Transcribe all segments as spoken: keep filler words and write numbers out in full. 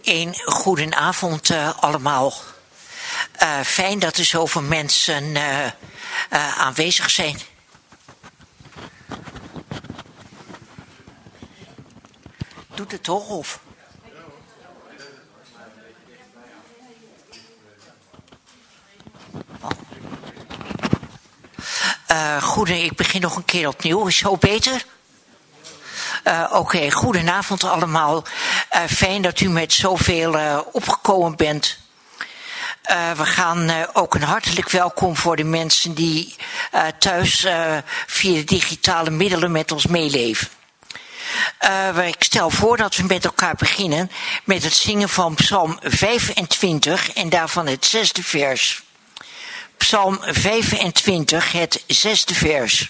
Een goedenavond uh, allemaal. Uh, fijn dat er zoveel mensen uh, uh, aanwezig zijn. Doet het toch of? Oh. Uh, goed, ik begin nog een keer opnieuw. Is zo beter? Uh, Oké, okay. Goedenavond allemaal. Uh, fijn dat u met zoveel uh, opgekomen bent. Uh, we gaan uh, ook een hartelijk welkom voor de mensen die uh, thuis uh, via de digitale middelen met ons meeleven. Uh, ik stel voor dat we met elkaar beginnen met het zingen van Psalm vijfentwintig en daarvan het zesde vers. Psalm vijfentwintig, het zesde vers.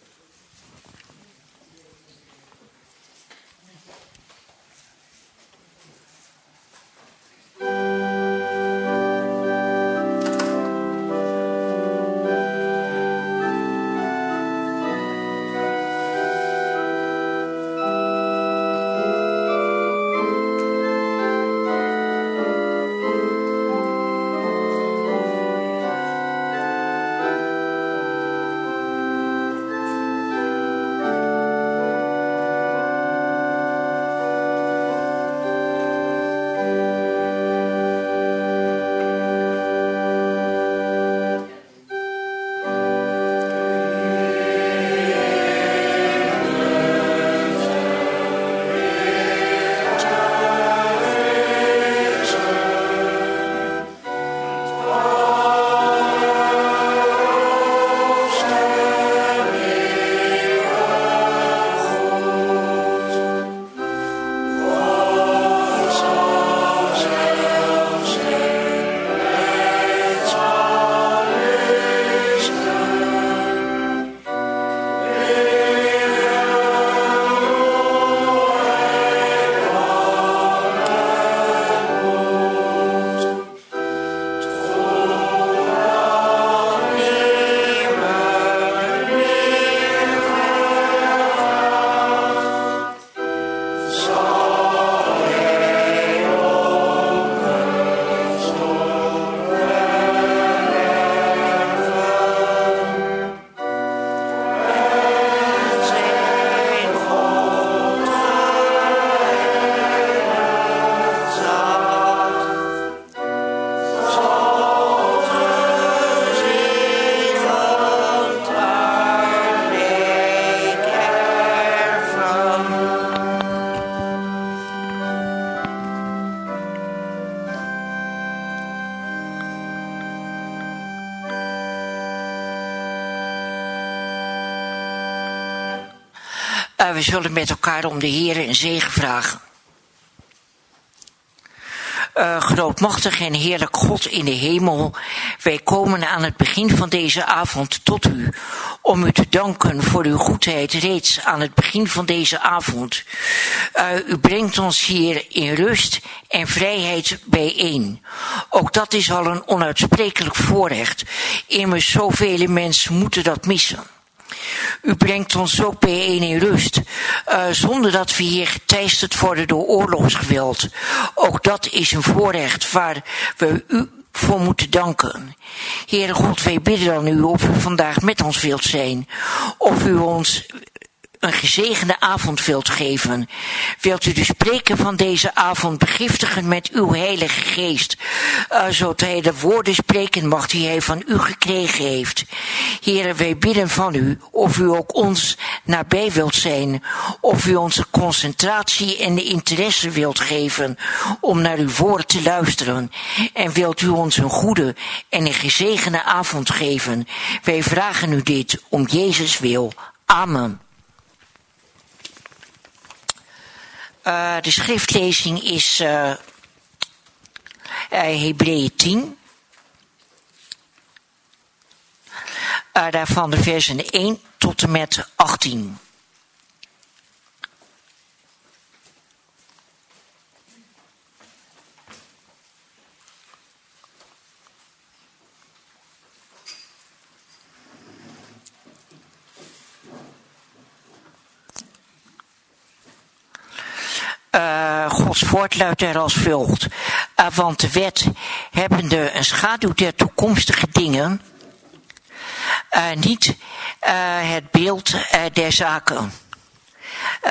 Uh, we zullen met elkaar om de Heere een zegen vragen. Uh, grootmachtig en heerlijk God in de hemel, wij komen aan het begin van deze avond tot u, om u te danken voor uw goedheid reeds aan het begin van deze avond. Uh, u brengt ons hier in rust en vrijheid bijeen. Ook dat is al een onuitsprekelijk voorrecht, immers zoveel mensen moeten dat missen. U brengt ons ook bijeen in rust, uh, zonder dat we hier geteisterd worden door oorlogsgeweld. Ook dat is een voorrecht waar we u voor moeten danken. Heere God, wij bidden dan u of u vandaag met ons wilt zijn, of u ons een gezegende avond wilt geven. Wilt u de spreken van deze avond begiftigen met uw heilige geest, uh, zodat hij de woorden spreken mag die hij van u gekregen heeft. Heere, wij bidden van u of u ook ons nabij wilt zijn, of u onze concentratie en de interesse wilt geven om naar uw woord te luisteren. En wilt u ons een goede en een gezegende avond geven. Wij vragen u dit om Jezus wil. Amen. Uh, de schriftlezing is uh, uh, Hebreeën tien. Uh, daarvan de versen één tot en met achttien. Uh, Uh, Gods woord luidt er als volgt. Uh, want de wet, hebbende een schaduw der toekomstige dingen, uh, niet uh, het beeld uh, der zaken. Uh,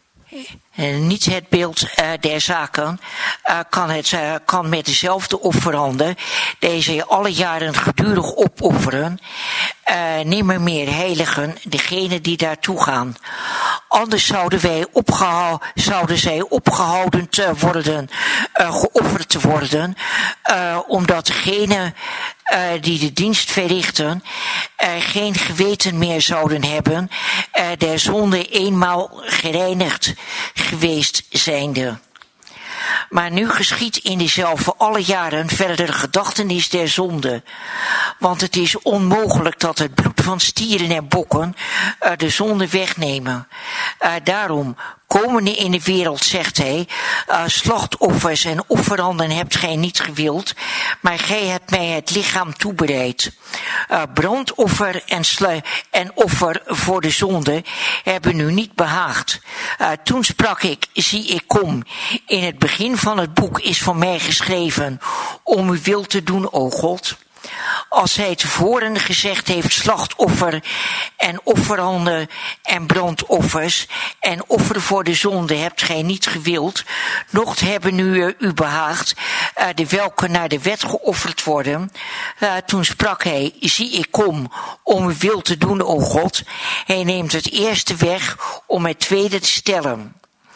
Niet het beeld uh, der zaken uh, kan, het, uh, kan met dezelfde offeranden deze alle jaren gedurig opofferen, uh, nimmer meer heiligen degene die daartoe gaan. Anders zouden wij opgehaal, zouden zij opgehouden te worden, uh, geofferd te worden, uh, omdat degene uh, die de dienst verrichten uh, geen geweten meer zouden hebben, uh, der zonde eenmaal gereinigd geweest zijnde. Maar nu geschiedt in dezelfde alle jaren verder gedachtenis der zonde. Want het is onmogelijk dat het bloed van stieren en bokken uh, de zonde wegnemen. Uh, daarom, komende in de wereld, zegt hij, uh, slachtoffers en offeranden hebt gij niet gewild, maar gij hebt mij het lichaam toebereid. Uh, brandoffer en, slu- en offer voor de zonde hebben u niet behaagd. Uh, toen sprak ik, zie ik kom. In het begin van het boek is van mij geschreven om uw wil te doen, o God. Als hij tevoren gezegd heeft, slachtoffer en offeranden en brandoffers en offer voor de zonde hebt gij niet gewild, noch hebben u u behaagd, uh, de welke naar de wet geofferd worden. Uh, toen sprak hij, zie ik kom om uw wil te doen, o God. Hij neemt het eerste weg om het tweede te stellen,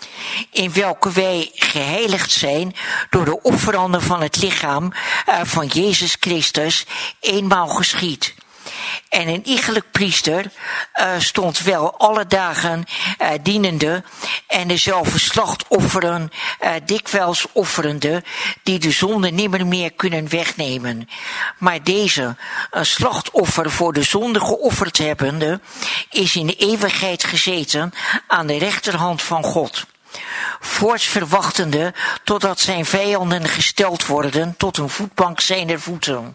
in welke wij geheiligd zijn door de offeranden van het lichaam uh, van Jezus Christus, eenmaal geschied. En een iegelijk priester uh, stond wel alle dagen uh, dienende en dezelfde slachtofferen uh, dikwijls offerende, die de zonde nimmer meer kunnen wegnemen. Maar deze, een slachtoffer voor de zonde geofferd hebbende, is in de eeuwigheid gezeten aan de rechterhand van God. Voorts verwachtende totdat zijn vijanden gesteld worden tot een voetbank zijner voeten.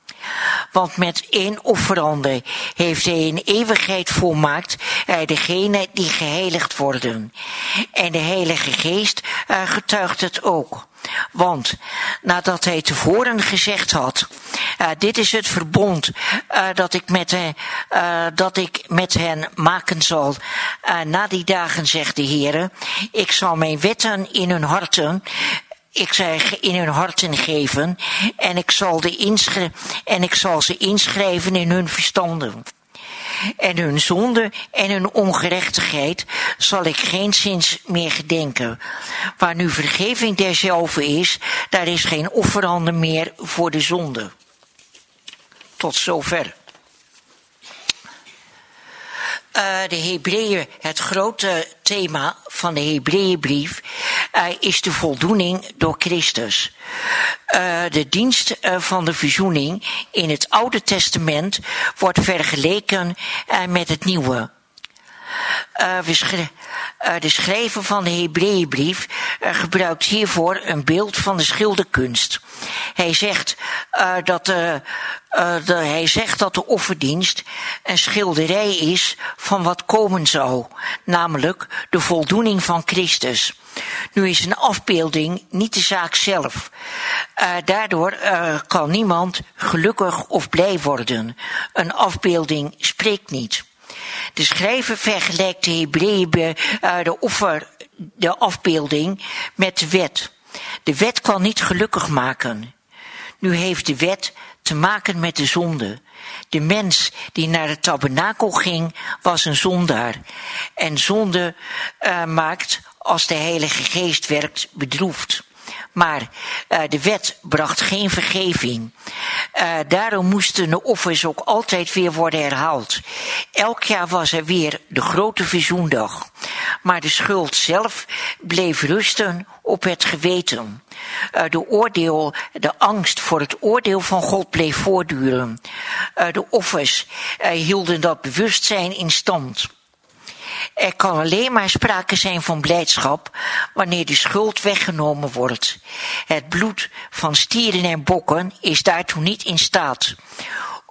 Want met één offerande heeft hij in eeuwigheid volmaakt uh, degene die geheiligd worden. En de Heilige Geest uh, getuigt het ook. Want nadat hij tevoren gezegd had, uh, dit is het verbond uh, dat, ik met, uh, uh, dat ik met hen maken zal, uh, na die dagen, zegt de Heere, ik zal mijn wetten in hun harten Ik zal in hun harten geven en ik zal, de inschri- en ik zal ze inschrijven in hun verstanden. En hun zonde en hun ongerechtigheid zal ik geenszins meer gedenken. Waar nu vergeving derzelve is, daar is geen offerande meer voor de zonde. Tot zover. Uh, de Hebreeën, het grote thema van de Hebreeënbrief uh, is de voldoening door Christus. Uh, de dienst uh, van de verzoening in het Oude Testament wordt vergeleken uh, met het Nieuwe. Uh, we schre- uh, de schrijver van de Hebreeënbrief uh, gebruikt hiervoor een beeld van de schilderkunst. Hij zegt, uh, dat de, uh, de, hij zegt dat de offerdienst een schilderij is van wat komen zou, namelijk de voldoening van Christus. Nu is een afbeelding niet de zaak zelf. Uh, daardoor uh, kan niemand gelukkig of blij worden. Een afbeelding spreekt niet. De schrijver vergelijkt de Hebreeën uh, de offer, de afbeelding met de wet. De wet kan niet gelukkig maken. Nu heeft de wet te maken met de zonde. De mens die naar het tabernakel ging, was een zondaar. En zonde uh, maakt, als de Heilige Geest werkt, bedroefd. Maar uh, de wet bracht geen vergeving. Uh, daarom moesten de offers ook altijd weer worden herhaald. Elk jaar was er weer de grote verzoendag. Maar de schuld zelf bleef rusten op het geweten. Uh, de oordeel, de angst voor het oordeel van God bleef voortduren. Uh, de offers uh, hielden dat bewustzijn in stand. Er kan alleen maar sprake zijn van blijdschap wanneer de schuld weggenomen wordt. Het bloed van stieren en bokken is daartoe niet in staat.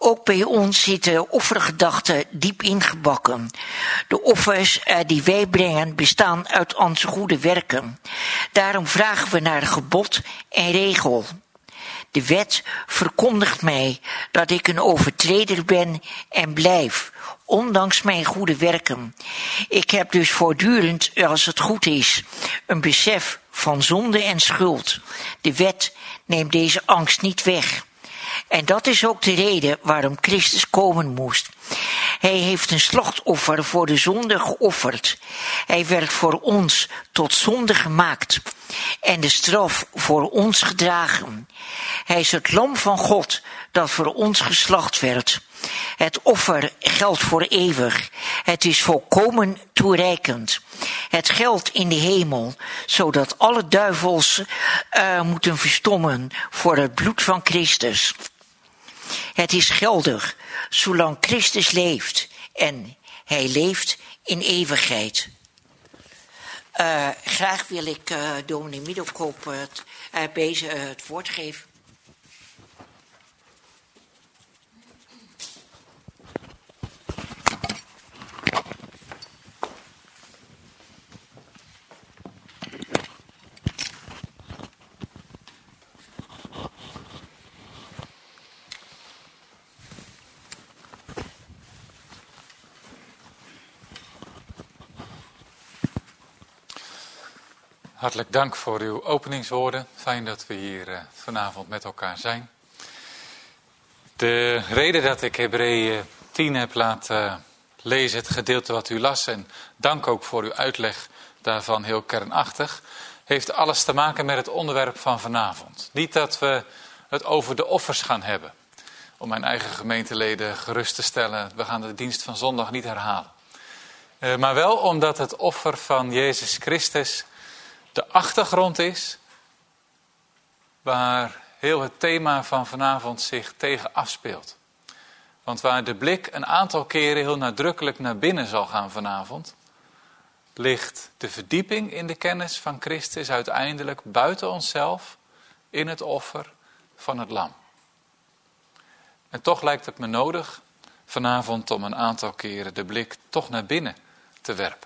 Ook bij ons zit de offergedachte diep ingebakken. De offers uh, die wij brengen bestaan uit onze goede werken. Daarom vragen we naar gebod en regel. De wet verkondigt mij dat ik een overtreder ben en blijf, ondanks mijn goede werken. Ik heb dus voortdurend, als het goed is, een besef van zonde en schuld. De wet neemt deze angst niet weg. En dat is ook de reden waarom Christus komen moest. Hij heeft een slachtoffer voor de zonde geofferd. Hij werd voor ons tot zonde gemaakt en de straf voor ons gedragen. Hij is het lam van God dat voor ons geslacht werd. Het offer geldt voor eeuwig. Het is volkomen toereikend. Het geldt in de hemel, zodat alle duivels uh, moeten verstommen voor het bloed van Christus. Het is geldig, zolang Christus leeft en hij leeft in eeuwigheid. Uh, graag wil ik uh, dominee Middelkoop uh, het, uh, deze, uh, het woord geven. Hartelijk dank voor uw openingswoorden. Fijn dat we hier uh, vanavond met elkaar zijn. De reden dat ik Hebreeën tien heb laten lezen, het gedeelte wat u las, en dank ook voor uw uitleg daarvan heel kernachtig, heeft alles te maken met het onderwerp van vanavond. Niet dat we het over de offers gaan hebben, om mijn eigen gemeenteleden gerust te stellen. We gaan de dienst van zondag niet herhalen. Uh, maar wel omdat het offer van Jezus Christus de achtergrond is waar heel het thema van vanavond zich tegen afspeelt. Want waar de blik een aantal keren heel nadrukkelijk naar binnen zal gaan vanavond, ligt de verdieping in de kennis van Christus uiteindelijk buiten onszelf in het offer van het lam. En toch lijkt het me nodig vanavond om een aantal keren de blik toch naar binnen te werpen.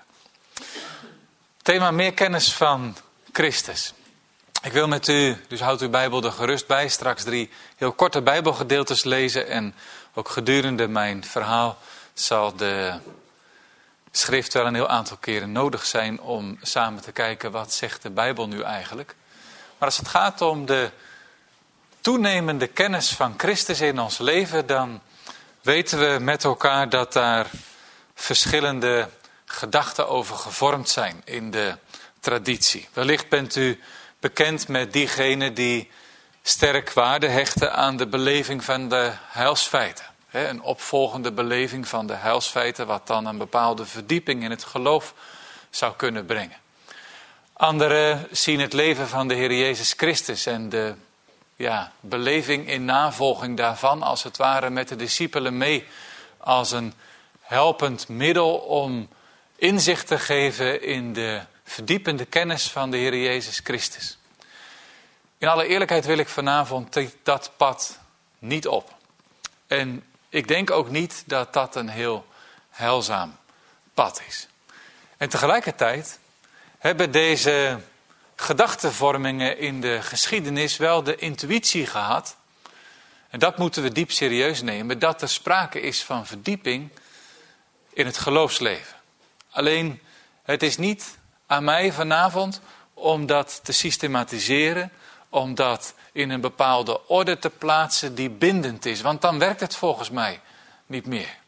Thema meer kennis van Christus. Ik wil met u, dus houd uw Bijbel er gerust bij, straks drie heel korte Bijbelgedeeltes lezen. En ook gedurende mijn verhaal zal de schrift wel een heel aantal keren nodig zijn om samen te kijken wat zegt de Bijbel nu eigenlijk. Maar als het gaat om de toenemende kennis van Christus in ons leven, dan weten we met elkaar dat daar verschillende gedachten over gevormd zijn in de traditie. Wellicht bent u bekend met diegenen die sterk waarde hechten aan de beleving van de heilsfeiten. He, een opvolgende beleving van de heilsfeiten, wat dan een bepaalde verdieping in het geloof zou kunnen brengen. Anderen zien het leven van de Heer Jezus Christus en de ja, beleving in navolging daarvan, als het ware met de discipelen mee, als een helpend middel om inzicht te geven in de verdiepende kennis van de Heer Jezus Christus. In alle eerlijkheid wil ik vanavond dat pad niet op. En ik denk ook niet dat dat een heel heilzaam pad is. En tegelijkertijd hebben deze gedachtenvormingen in de geschiedenis wel de intuïtie gehad, en dat moeten we diep serieus nemen, dat er sprake is van verdieping in het geloofsleven. Alleen, het is niet aan mij vanavond om dat te systematiseren, om dat in een bepaalde orde te plaatsen die bindend is. Want dan werkt het volgens mij niet meer.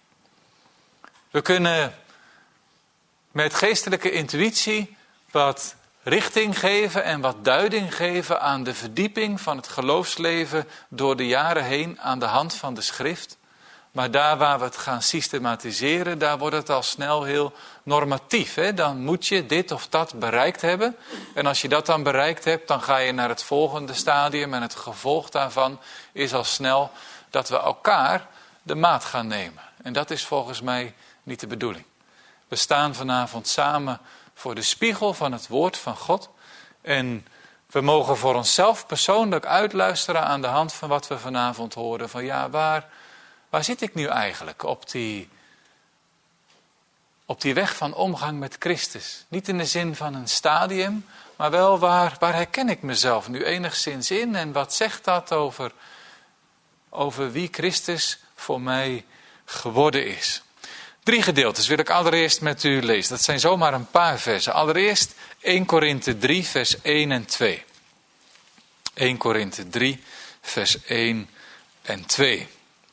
We kunnen met geestelijke intuïtie wat richting geven en wat duiding geven aan de verdieping van het geloofsleven door de jaren heen aan de hand van de schrift. Maar daar waar we het gaan systematiseren, daar wordt het al snel heel normatief. Hè? Dan moet je dit of dat bereikt hebben. En als je dat dan bereikt hebt, dan ga je naar het volgende stadium. En het gevolg daarvan is al snel dat we elkaar de maat gaan nemen. En dat is volgens mij niet de bedoeling. We staan vanavond samen voor de spiegel van het woord van God. En we mogen voor onszelf persoonlijk uitluisteren aan de hand van wat we vanavond horen. Van ja, waar waar zit ik nu eigenlijk op die, op die weg van omgang met Christus? Niet in de zin van een stadium, maar wel waar, waar herken ik mezelf nu enigszins in? En wat zegt dat over, over wie Christus voor mij geworden is? Drie gedeeltes wil ik allereerst met u lezen. Dat zijn zomaar een paar versen. Allereerst eerste Korinthe drie, vers één en twee. eerste Korinthe drie, vers één en twee.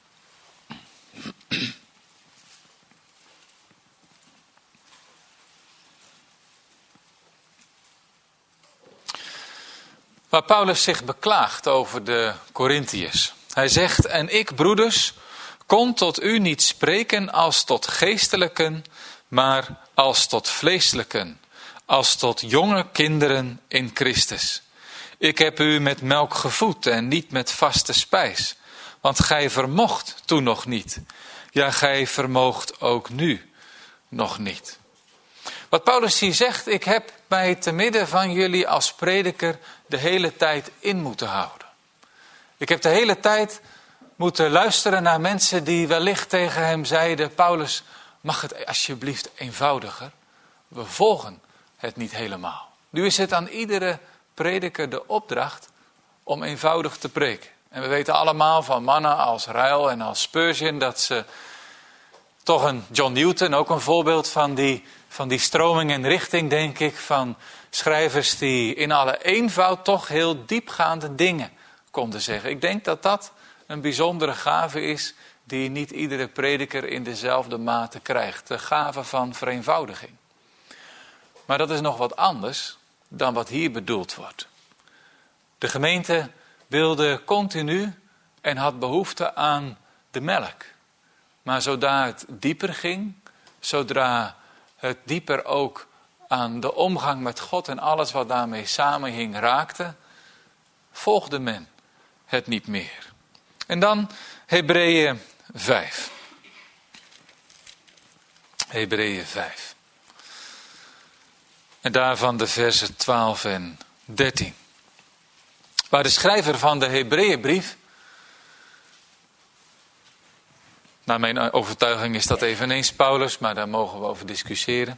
Waar Paulus zich beklaagt over de Korintiërs. Hij zegt, en ik, broeders, kon tot u niet spreken als tot geestelijken, maar als tot vleeselijken, als tot jonge kinderen in Christus. Ik heb u met melk gevoed en niet met vaste spijs, want gij vermocht toen nog niet. Ja, gij vermoogt ook nu nog niet. Wat Paulus hier zegt, ik heb mij te midden van jullie als prediker de hele tijd in moeten houden. Ik heb de hele tijd moeten luisteren naar mensen die wellicht tegen hem zeiden, Paulus, mag het alsjeblieft eenvoudiger? We volgen het niet helemaal. Nu is het aan iedere prediker de opdracht om eenvoudig te preken. En we weten allemaal van mannen als Ryle en als Spurgeon dat ze toch een John Newton, ook een voorbeeld van die, van die stroming en richting, denk ik, van schrijvers die in alle eenvoud toch heel diepgaande dingen konden zeggen. Ik denk dat dat een bijzondere gave is die niet iedere prediker in dezelfde mate krijgt. De gave van vereenvoudiging. Maar dat is nog wat anders dan wat hier bedoeld wordt. De gemeente wilde continu en had behoefte aan de melk. Maar zodra het dieper ging, zodra het dieper ook aan de omgang met God en alles wat daarmee samenhing raakte, volgde men het niet meer. En dan Hebreeën vijf. Hebreeën vijf. En daarvan de versen twaalf en dertien. Waar de schrijver van de Hebreeënbrief, naar mijn overtuiging is dat eveneens Paulus, maar daar mogen we over discussiëren.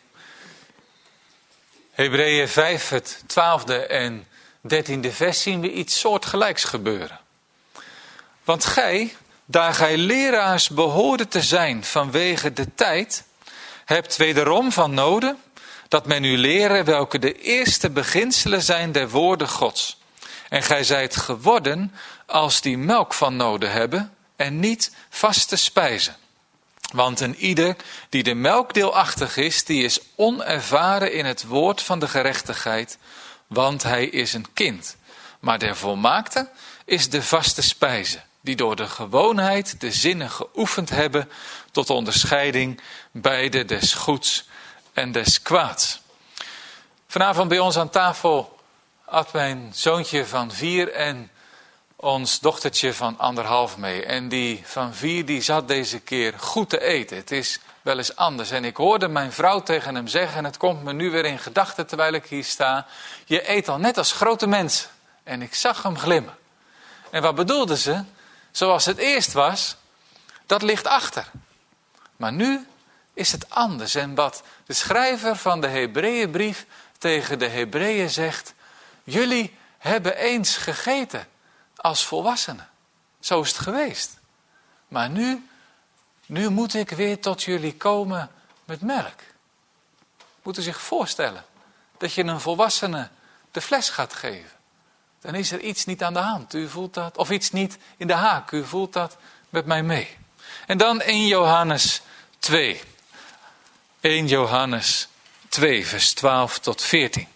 Hebreeën vijf, het twaalfde en dertiende vers zien we iets soortgelijks gebeuren. Want gij, daar gij leraars behoorde te zijn vanwege de tijd, hebt wederom van noden dat men u leren welke de eerste beginselen zijn der woorden Gods. En gij zijt geworden als die melk van noden hebben en niet vaste spijzen. Want een ieder die de melk deelachtig is, die is onervaren in het woord van de gerechtigheid, want hij is een kind. Maar de volmaakte is de vaste spijze, die door de gewoonheid de zinnen geoefend hebben tot onderscheiding beide des goeds en des kwaads. Vanavond bij ons aan tafel had mijn zoontje van vier en ons dochtertje van anderhalf mee. En die van vier die zat deze keer goed te eten. Het is wel eens anders. En ik hoorde mijn vrouw tegen hem zeggen, en het komt me nu weer in gedachten terwijl ik hier sta, je eet al net als grote mensen. En ik zag hem glimmen. En wat bedoelde ze? Zoals het eerst was, dat ligt achter. Maar nu is het anders. En wat de schrijver van de Hebreeënbrief tegen de Hebreeën zegt, jullie hebben eens gegeten als volwassenen. Zo is het geweest. Maar nu, nu moet ik weer tot jullie komen met melk. Moet u zich voorstellen dat je een volwassene de fles gaat geven. Dan is er iets niet aan de hand. U voelt dat. Of iets niet in de haak. U voelt dat met mij mee. En dan eerste Johannes twee. eerste Johannes twee, vers twaalf tot veertien.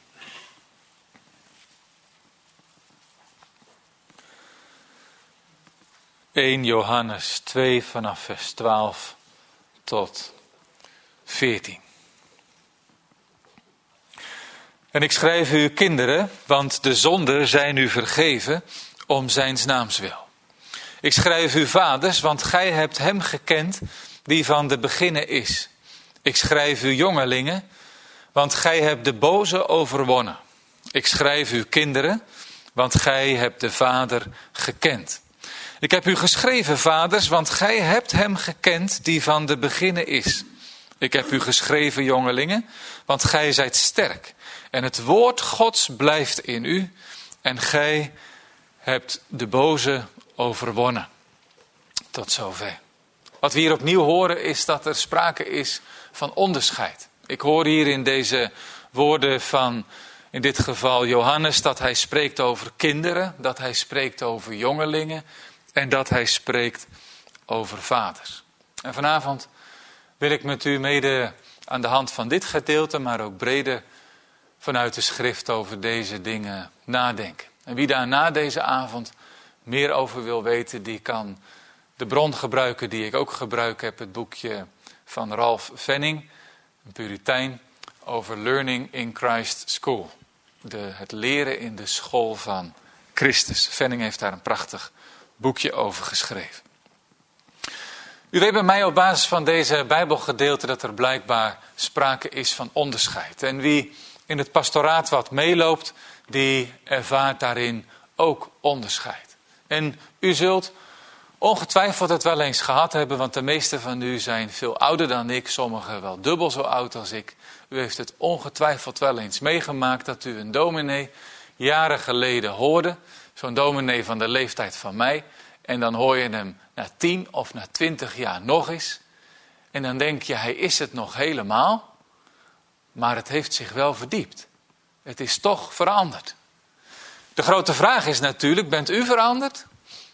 eerste Johannes twee vanaf vers twaalf tot veertien. En ik schrijf u kinderen, want de zonden zijn u vergeven om zijns naams wil. Ik schrijf u vaders, want gij hebt hem gekend die van de beginnen is. Ik schrijf u jongelingen, want gij hebt de boze overwonnen. Ik schrijf u kinderen, want gij hebt de Vader gekend. Ik heb u geschreven, vaders, want gij hebt hem gekend die van de beginnen is. Ik heb u geschreven, jongelingen, want gij zijt sterk. En het woord Gods blijft in u. En gij hebt de boze overwonnen. Tot zover. Wat we hier opnieuw horen is dat er sprake is van onderscheid. Ik hoor hier in deze woorden van, in dit geval Johannes, dat hij spreekt over kinderen, dat hij spreekt over jongelingen en dat hij spreekt over vaders. En vanavond wil ik met u mede aan de hand van dit gedeelte, maar ook breder vanuit de schrift over deze dingen nadenken. En wie daar na deze avond meer over wil weten, die kan de bron gebruiken die ik ook gebruik heb. Het boekje van Ralph Venning, een Puritein, over Learning in Christ School. De, het leren in de school van Christus. Venning heeft daar een prachtig boekje over geschreven. U weet bij mij op basis van deze Bijbelgedeelte dat er blijkbaar sprake is van onderscheid. En wie in het pastoraat wat meeloopt, die ervaart daarin ook onderscheid. En u zult ongetwijfeld het wel eens gehad hebben, want de meeste van u zijn veel ouder dan ik, sommigen wel dubbel zo oud als ik. U heeft het ongetwijfeld wel eens meegemaakt dat u een dominee jaren geleden hoorde. Zo'n dominee van de leeftijd van mij. En dan hoor je hem na tien of na twintig jaar nog eens. En dan denk je, hij is het nog helemaal. Maar het heeft zich wel verdiept. Het is toch veranderd. De grote vraag is natuurlijk, bent u veranderd?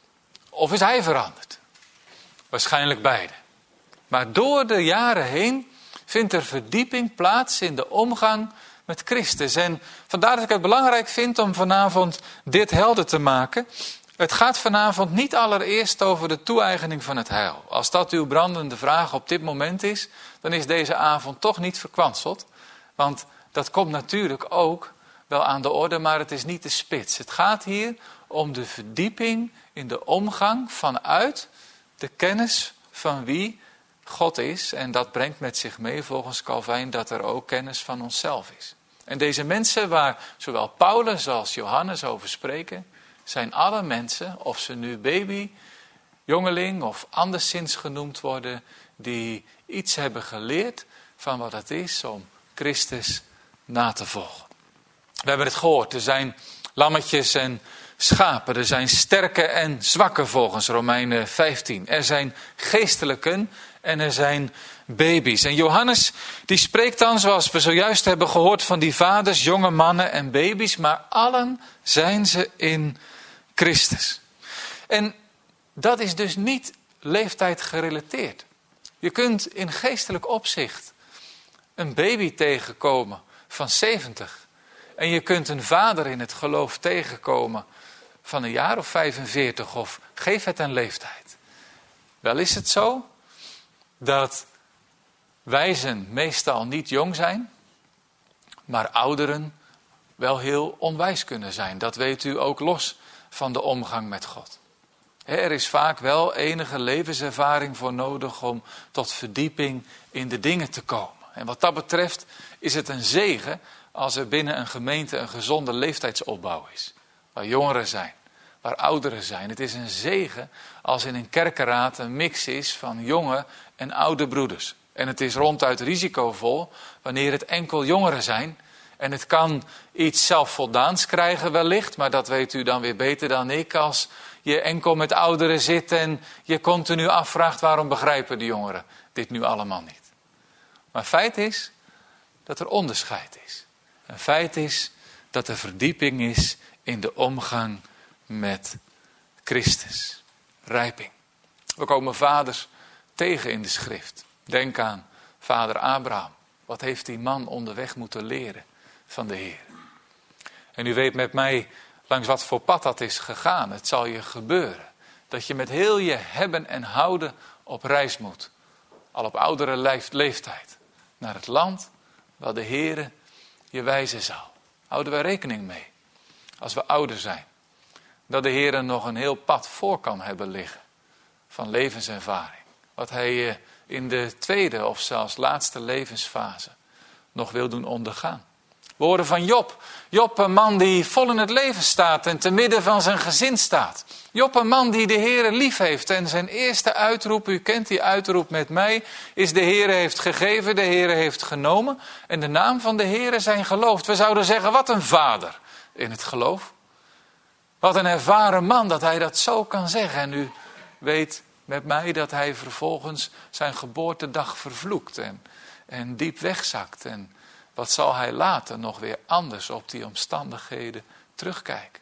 Of is hij veranderd? Waarschijnlijk beide. Maar door de jaren heen vindt er verdieping plaats in de omgang met Christus. En vandaar dat ik het belangrijk vind om vanavond dit helder te maken. Het gaat vanavond niet allereerst over de toe-eigening van het heil. Als dat uw brandende vraag op dit moment is, dan is deze avond toch niet verkwanseld. Want dat komt natuurlijk ook wel aan de orde, maar het is niet de spits. Het gaat hier om de verdieping in de omgang vanuit de kennis van wie God is. En dat brengt met zich mee volgens Calvijn dat er ook kennis van onszelf is. En deze mensen waar zowel Paulus als Johannes over spreken, zijn alle mensen, of ze nu baby, jongeling of anderszins genoemd worden, die iets hebben geleerd van wat het is om Christus na te volgen. We hebben het gehoord, er zijn lammetjes en schapen, er zijn sterke en zwakke volgens Romeinen vijftien. Er zijn geestelijken en er zijn baby's. En Johannes die spreekt dan, zoals we zojuist hebben gehoord, van die vaders, jonge mannen en baby's, maar allen zijn ze in Christus. En dat is dus niet leeftijd gerelateerd. Je kunt in geestelijk opzicht een baby tegenkomen van zeventig. En je kunt een vader in het geloof tegenkomen van een jaar of vijfenveertig, of geef het een leeftijd. Wel is het zo dat wijzen meestal niet jong zijn, maar ouderen wel heel onwijs kunnen zijn. Dat weet u ook los van de omgang met God. Er is vaak wel enige levenservaring voor nodig om tot verdieping in de dingen te komen. En wat dat betreft is het een zegen als er binnen een gemeente een gezonde leeftijdsopbouw is. Waar jongeren zijn, waar ouderen zijn. Het is een zegen als in een kerkenraad een mix is van jonge en oude broeders. En het is ronduit risicovol wanneer het enkel jongeren zijn. En het kan iets zelfvoldaans krijgen wellicht, maar dat weet u dan weer beter dan ik, als je enkel met ouderen zit en je continu afvraagt waarom begrijpen de jongeren dit nu allemaal niet. Maar feit is dat er onderscheid is. En feit is dat er verdieping is in de omgang met Christus. Rijping. We komen vaders tegen in de schrift. Denk aan vader Abraham. Wat heeft die man onderweg moeten leren van de Heer? En u weet met mij langs wat voor pad dat is gegaan. Het zal je gebeuren dat je met heel je hebben en houden op reis moet. Al op oudere leeftijd. Naar het land waar de Heer je wijzen zal. Houden wij rekening mee, als we ouder zijn, dat de Heer nog een heel pad voor kan hebben liggen van levenservaring. Wat hij in de tweede of zelfs laatste levensfase nog wil doen ondergaan. We horen van Job. Job, een man die vol in het leven staat en te midden van zijn gezin staat. Job, een man die de Heere lief heeft. En zijn eerste uitroep, u kent die uitroep met mij, is de Heere heeft gegeven, de Heere heeft genomen. En de naam van de Heere zijn geloofd. We zouden zeggen, wat een vader in het geloof. Wat een ervaren man dat hij dat zo kan zeggen. En u weet met mij dat hij vervolgens zijn geboortedag vervloekt en, en diep wegzakt. En wat zal hij later nog weer anders op die omstandigheden terugkijken.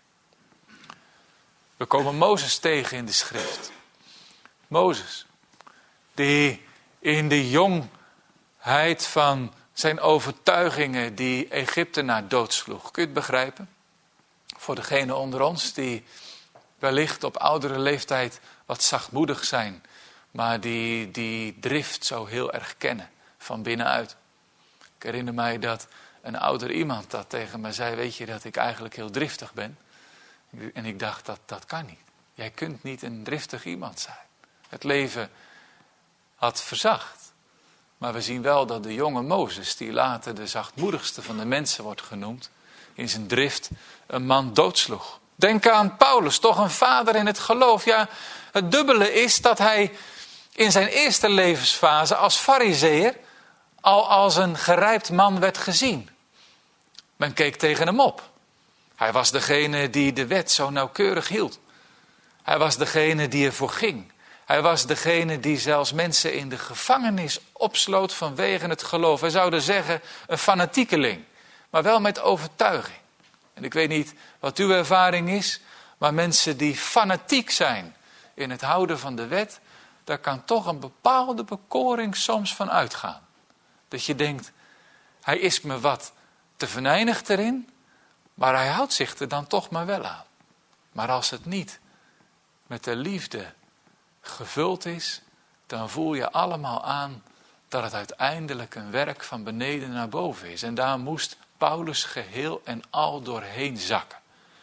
We komen Mozes tegen in de schrift. Mozes, die in de jongheid van zijn overtuigingen die Egyptenaar doodsloeg. Kun je het begrijpen? Voor degenen onder ons die wellicht op oudere leeftijd wat zachtmoedig zijn, maar die die drift zo heel erg kennen van binnenuit. Ik herinner mij dat een ouder iemand dat tegen me zei, weet je dat ik eigenlijk heel driftig ben? En ik dacht, dat, dat kan niet. Jij kunt niet een driftig iemand zijn. Het leven had verzacht. Maar we zien wel dat de jonge Mozes, die later de zachtmoedigste van de mensen wordt genoemd, in zijn drift een man doodsloeg. Denk aan Paulus, toch een vader in het geloof. Ja, het dubbele is dat hij in zijn eerste levensfase als farizeeër al als een gerijpt man werd gezien. Men keek tegen hem op. Hij was degene die de wet zo nauwkeurig hield. Hij was degene die ervoor ging. Hij was degene die zelfs mensen in de gevangenis opsloot vanwege het geloof. Wij zouden zeggen een fanatiekeling, maar wel met overtuiging. En ik weet niet wat uw ervaring is, maar mensen die fanatiek zijn in het houden van de wet, daar kan toch een bepaalde bekoring soms van uitgaan. Dat je denkt, hij is me wat te venijnig erin, maar hij houdt zich er dan toch maar wel aan. Maar als het niet met de liefde gevuld is, dan voel je allemaal aan dat het uiteindelijk een werk van beneden naar boven is. En daar moest Paulus geheel en al doorheen zakken.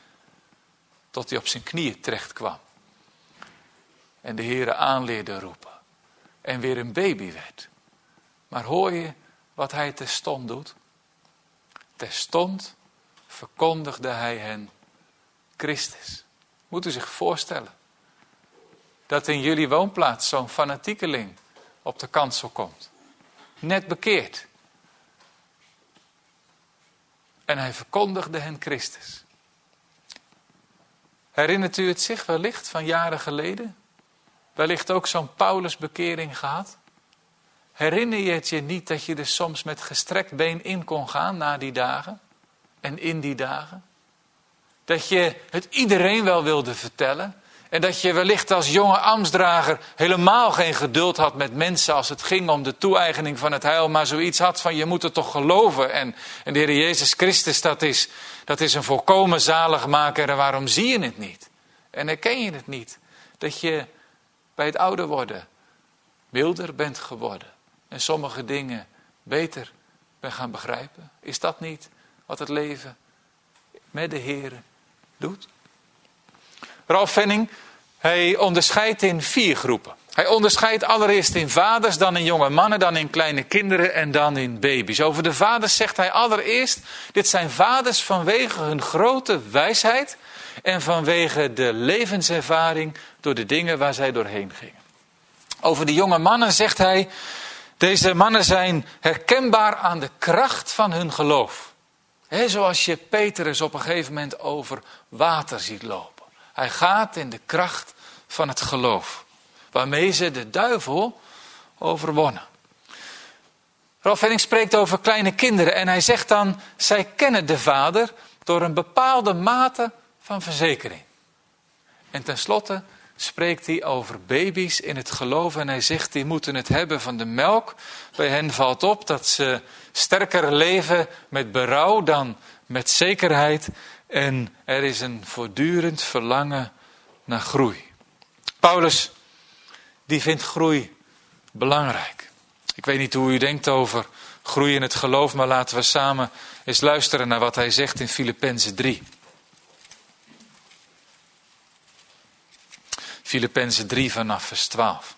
Tot hij op zijn knieën terecht kwam. En de Heere aanleerde roepen. En weer een baby werd. Maar hoor je wat hij terstond doet? Terstond verkondigde hij hen Christus. Moet u zich voorstellen dat in jullie woonplaats zo'n fanatiekeling op de kansel komt. Net bekeerd. En hij verkondigde hen Christus. Herinnert u het zich wellicht van jaren geleden? Wellicht ook zo'n Paulusbekering gehad? Herinner je het je niet dat je er soms met gestrekt been in kon gaan na die dagen? En in die dagen? Dat je het iedereen wel wilde vertellen? En dat je wellicht als jonge ambtsdrager helemaal geen geduld had met mensen als het ging om de toe-eigening van het heil. Maar zoiets had van je moet het toch geloven. En, en de Heer Jezus Christus dat is, dat is een volkomen zaligmaker. En waarom zie je het niet? En herken je het niet? Dat je bij het ouder worden milder bent geworden. En sommige dingen beter bent gaan begrijpen. Is dat niet wat het leven met de Heer doet? Ralf Venning, hij onderscheidt in vier groepen. Hij onderscheidt allereerst in vaders, dan in jonge mannen, dan in kleine kinderen en dan in baby's. Over de vaders zegt hij allereerst, dit zijn vaders vanwege hun grote wijsheid en vanwege de levenservaring door de dingen waar zij doorheen gingen. Over de jonge mannen zegt hij, deze mannen zijn herkenbaar aan de kracht van hun geloof. He, zoals je Petrus op een gegeven moment over water ziet lopen. Hij gaat in de kracht van het geloof. Waarmee ze de duivel overwonnen. Ralf Venning spreekt over kleine kinderen. En hij zegt dan, zij kennen de vader door een bepaalde mate van verzekering. En tenslotte spreekt hij over baby's in het geloof. En hij zegt, die moeten het hebben van de melk. Bij hen valt op dat ze sterker leven met berouw dan met zekerheid. En er is een voortdurend verlangen naar groei. Paulus, die vindt groei belangrijk. Ik weet niet hoe u denkt over groei in het geloof, maar laten we samen eens luisteren naar wat hij zegt in Filippenzen drie. Filippenzen drie vanaf vers twaalf.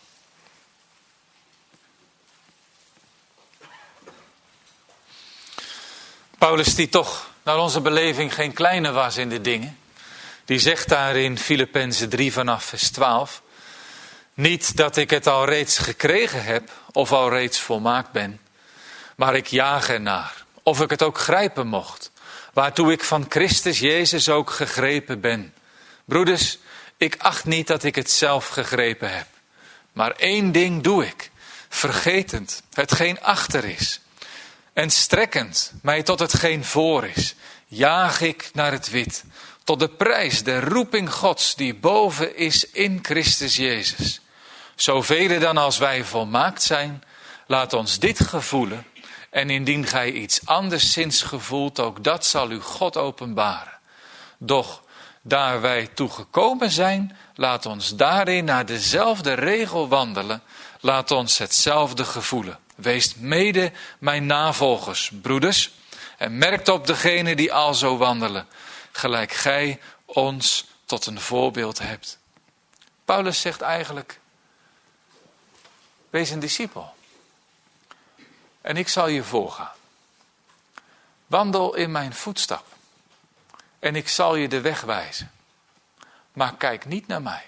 Paulus Paulus, die toch naar onze beleving geen kleine was in de dingen, die zegt daar in Filippenzen drie vanaf vers twaalf... niet dat ik het al reeds gekregen heb of al reeds volmaakt ben, maar ik jaag ernaar, of ik het ook grijpen mocht, waartoe ik van Christus Jezus ook gegrepen ben. Broeders, ik acht niet dat ik het zelf gegrepen heb, maar één ding doe ik, vergetend hetgeen achter is en strekkend mij tot hetgeen voor is, jaag ik naar het wit, tot de prijs der roeping Gods die boven is in Christus Jezus. Zoveel dan als wij volmaakt zijn, laat ons dit gevoelen, en indien gij iets anderszins gevoelt, ook dat zal u God openbaren. Doch daar wij toe gekomen zijn, laat ons daarin naar dezelfde regel wandelen, laat ons hetzelfde gevoelen. Wees mede mijn navolgers, broeders, en merkt op degenen die al zo wandelen, gelijk gij ons tot een voorbeeld hebt. Paulus zegt eigenlijk, wees een discipel. En ik zal je voorgaan. Wandel in mijn voetstap. En ik zal je de weg wijzen. Maar kijk niet naar mij.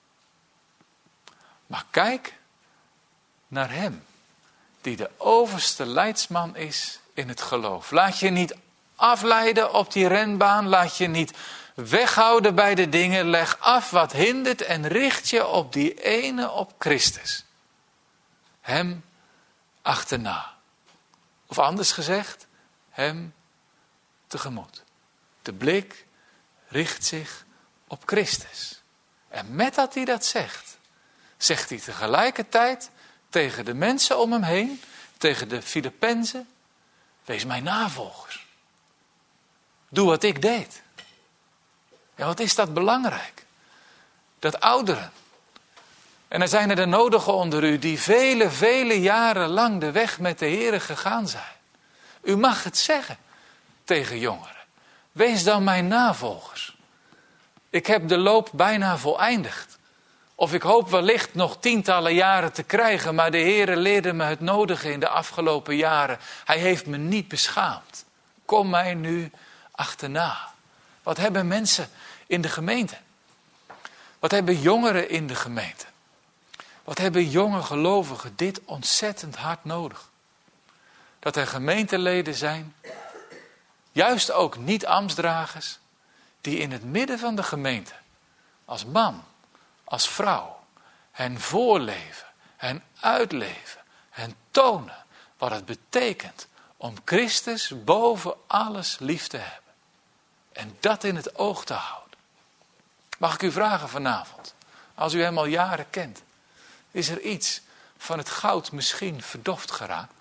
Maar kijk naar hem. Die de overste leidsman is in het geloof. Laat je niet afleiden op die renbaan. Laat je niet weghouden bij de dingen. Leg af wat hindert en richt je op die ene, op Christus. Hem achterna. Of anders gezegd, hem tegemoet. De blik richt zich op Christus. En met dat hij dat zegt, zegt hij tegelijkertijd tegen de mensen om hem heen, tegen de Filippenzen, wees mijn navolgers. Doe wat ik deed. En wat is dat belangrijk? Dat ouderen. En er zijn er de nodigen onder u die vele, vele jaren lang de weg met de Heere gegaan zijn. U mag het zeggen tegen jongeren. Wees dan mijn navolgers. Ik heb de loop bijna voleindigd. Of ik hoop wellicht nog tientallen jaren te krijgen, maar de Heere leerde me het nodige in de afgelopen jaren. Hij heeft me niet beschaamd. Kom mij nu achterna. Wat hebben mensen in de gemeente? Wat hebben jongeren in de gemeente? Wat hebben jonge gelovigen dit ontzettend hard nodig? Dat er gemeenteleden zijn, juist ook niet-ambtsdragers, die in het midden van de gemeente, als man, als vrouw, hen voorleven, hen uitleven, hen tonen wat het betekent om Christus boven alles lief te hebben. En dat in het oog te houden. Mag ik u vragen vanavond, als u hem al jaren kent, is er iets van het goud misschien verdoofd geraakt?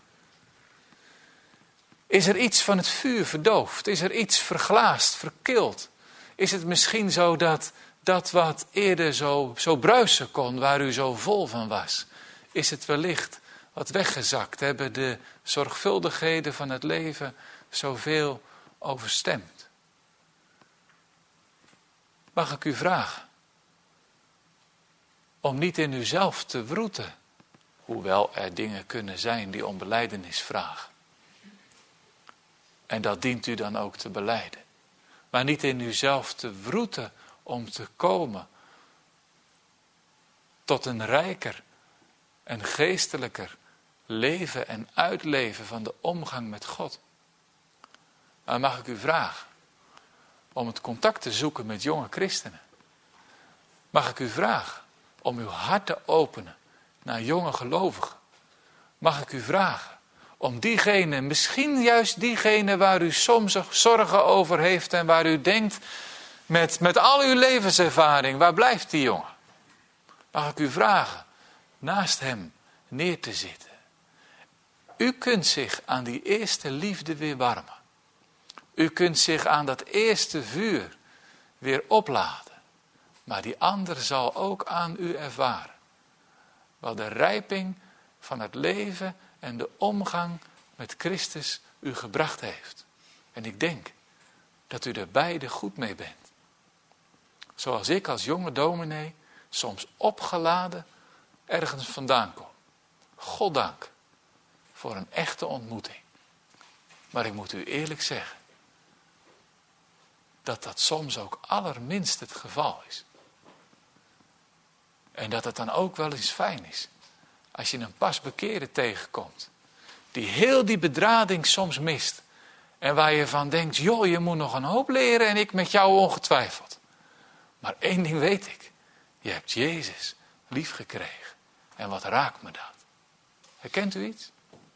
Is er iets van het vuur verdoofd? Is er iets verglaasd, verkild? Is het misschien zo dat dat wat eerder zo, zo bruisen kon, waar u zo vol van was, is het wellicht wat weggezakt? Hebben de zorgvuldigheden van het leven zoveel overstemd? Mag ik u vragen om niet in uzelf te wroeten, hoewel er dingen kunnen zijn die om belijdenis vragen. En dat dient u dan ook te belijden. Maar niet in uzelf te wroeten om te komen tot een rijker en geestelijker leven en uitleven van de omgang met God. Maar mag ik u vragen om het contact te zoeken met jonge christenen? Mag ik u vragen om uw hart te openen naar jonge gelovigen? Mag ik u vragen om diegene, misschien juist diegene waar u soms zorgen over heeft en waar u denkt met, met al uw levenservaring, waar blijft die jongen? Mag ik u vragen naast hem neer te zitten? U kunt zich aan die eerste liefde weer warmen. U kunt zich aan dat eerste vuur weer opladen. Maar die ander zal ook aan u ervaren wat de rijping van het leven en de omgang met Christus u gebracht heeft. En ik denk dat u er beide goed mee bent. Zoals ik als jonge dominee soms opgeladen ergens vandaan kom. Goddank voor een echte ontmoeting. Maar ik moet u eerlijk zeggen, dat dat soms ook allerminst het geval is. En dat het dan ook wel eens fijn is. Als je een pasbekeerde tegenkomt. Die heel die bedrading soms mist. En waar je van denkt, joh, je moet nog een hoop leren en ik met jou ongetwijfeld. Maar één ding weet ik. Je hebt Jezus lief gekregen. En wat raakt me dat? Herkent u iets?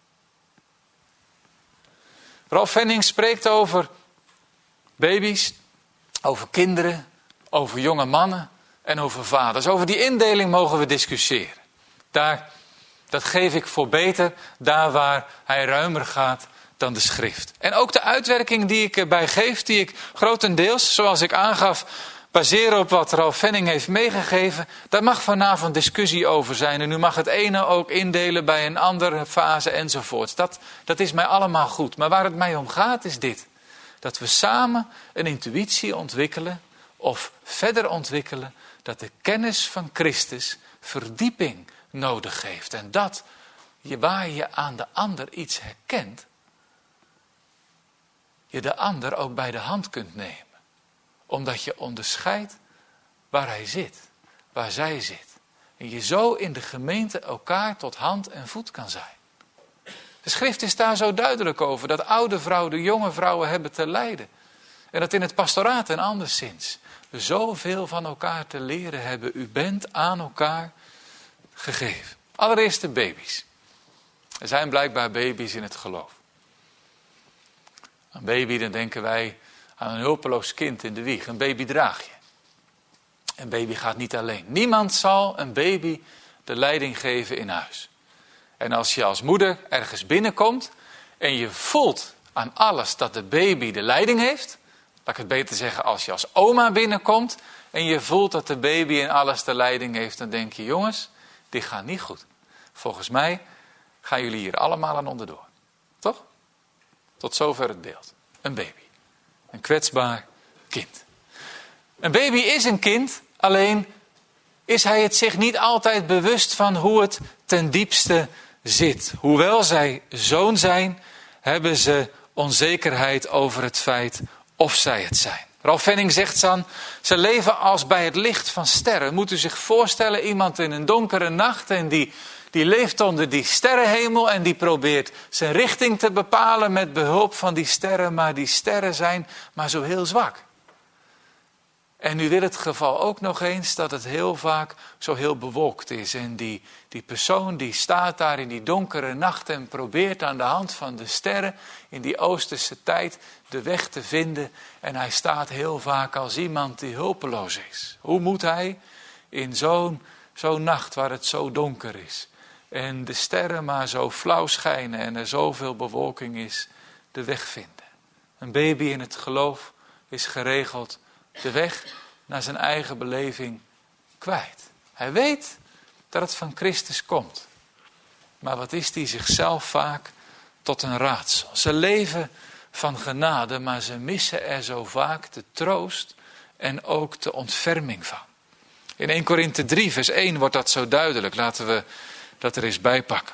Ralf Venning spreekt over baby's, over kinderen, over jonge mannen en over vaders. Over die indeling mogen we discussiëren. Daar, dat geef ik voor beter, daar waar hij ruimer gaat dan de schrift. En ook de uitwerking die ik erbij geef, die ik grotendeels, zoals ik aangaf, baseren op wat Ralf Venning heeft meegegeven. Daar mag vanavond discussie over zijn. En u mag het ene ook indelen bij een andere fase enzovoorts. Dat, dat is mij allemaal goed. Maar waar het mij om gaat is dit. Dat we samen een intuïtie ontwikkelen of verder ontwikkelen. Dat de kennis van Christus verdieping nodig heeft. En dat je, waar je aan de ander iets herkent, je de ander ook bij de hand kunt nemen. Omdat je onderscheidt waar hij zit, waar zij zit. En je zo in de gemeente elkaar tot hand en voet kan zijn. De schrift is daar zo duidelijk over. Dat oude vrouwen de jonge vrouwen hebben te lijden. En dat in het pastoraat en anderszins. We zoveel van elkaar te leren hebben. U bent aan elkaar gegeven. Allereerst de baby's. Er zijn blijkbaar baby's in het geloof. Een baby, dan denken wij aan een hulpeloos kind in de wieg. Een baby draag je. Een baby gaat niet alleen. Niemand zal een baby de leiding geven in huis. En als je als moeder ergens binnenkomt en je voelt aan alles dat de baby de leiding heeft. Laat ik het beter zeggen, als je als oma binnenkomt en je voelt dat de baby in alles de leiding heeft. Dan denk je, jongens, dit gaat niet goed. Volgens mij gaan jullie hier allemaal aan onderdoor. Toch? Tot zover het beeld. Een baby. Een kwetsbaar kind. Een baby is een kind, alleen is hij het zich niet altijd bewust van hoe het ten diepste zit. Hoewel zij zoon zijn, hebben ze onzekerheid over het feit of zij het zijn. Ralf Venning zegt dan, ze leven als bij het licht van sterren. Moet u zich voorstellen, iemand in een donkere nacht en die... Die leeft onder die sterrenhemel en die probeert zijn richting te bepalen met behulp van die sterren. Maar die sterren zijn maar zo heel zwak. En nu wil het geval ook nog eens dat het heel vaak zo heel bewolkt is. En die, die persoon die staat daar in die donkere nacht en probeert aan de hand van de sterren in die oosterse tijd de weg te vinden. En hij staat heel vaak als iemand die hulpeloos is. Hoe moet hij in zo'n zo'n nacht waar het zo donker is en de sterren maar zo flauw schijnen en er zoveel bewolking is, de weg vinden? Een baby in het geloof is geregeld de weg naar zijn eigen beleving kwijt. Hij weet dat het van Christus komt. Maar wat is die zichzelf vaak tot een raadsel. Ze leven van genade, maar ze missen er zo vaak de troost en ook de ontferming van. In Eerste Korinthe drie vers één wordt dat zo duidelijk. Laten we dat er eens bij pakken.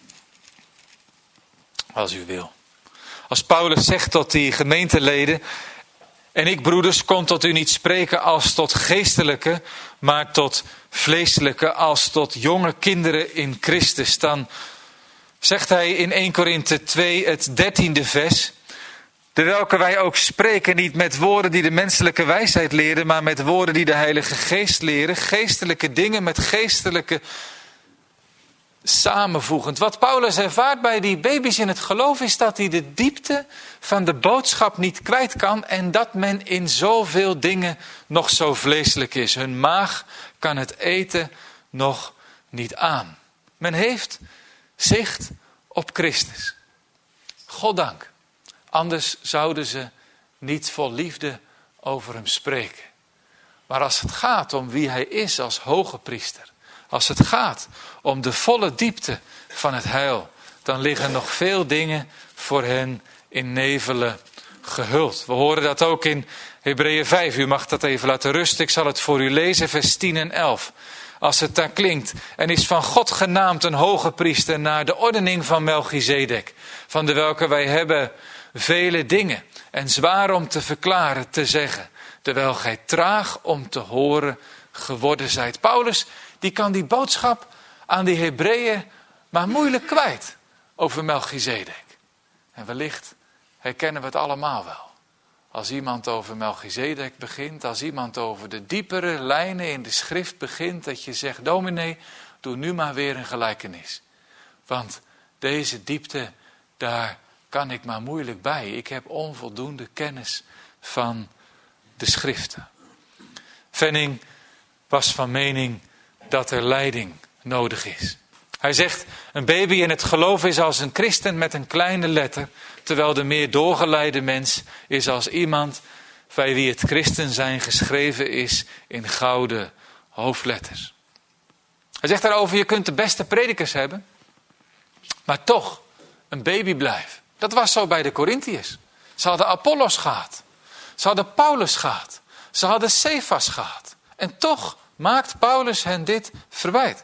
Als u wil. Als Paulus zegt tot die gemeenteleden: en ik, broeders, kon tot u niet spreken als tot geestelijke, maar tot vleeselijke, als tot jonge kinderen in Christus. Dan zegt hij in Eerste Korinthe twee, het dertiende vers: terwelke wij ook spreken niet met woorden die de menselijke wijsheid leren, maar met woorden die de Heilige Geest leren, geestelijke dingen met geestelijke samenvoegend. Wat Paulus ervaart bij die baby's in het geloof is dat hij de diepte van de boodschap niet kwijt kan en dat men in zoveel dingen nog zo vleeselijk is. Hun maag kan het eten nog niet aan. Men heeft zicht op Christus. Goddank. Anders zouden ze niet vol liefde over hem spreken. Maar als het gaat om wie hij is als hoge priester, als het gaat om de volle diepte van het heil, dan liggen nog veel dingen voor hen in nevelen gehuld. We horen dat ook in Hebreeën vijf. U mag dat even laten rusten. Ik zal het voor u lezen, vers tien en elf. Als het daar klinkt: en is van God genaamd een hoge priester naar de ordening van Melchizedek, van de welke wij hebben vele dingen en zwaar om te verklaren, te zeggen, terwijl gij traag om te horen geworden zijt. Paulus, die kan die boodschap aan die Hebreeën maar moeilijk kwijt over Melchizedek. En wellicht herkennen we het allemaal wel. Als iemand over Melchizedek begint, als iemand over de diepere lijnen in de schrift begint, dat je zegt, dominee, doe nu maar weer een gelijkenis. Want deze diepte, daar kan ik maar moeilijk bij. Ik heb onvoldoende kennis van de schriften. Venning was van mening dat er leiding nodig is. Hij zegt, een baby in het geloof is als een christen met een kleine letter, terwijl de meer doorgeleide mens is als iemand bij wie het christen zijn geschreven is in gouden hoofdletters. Hij zegt daarover, je kunt de beste predikers hebben, maar toch een baby blijven. Dat was zo bij de Korintiërs. Ze hadden Apollos gehad. Ze hadden Paulus gehad. Ze hadden Cephas gehad. En toch maakt Paulus hen dit verwijt.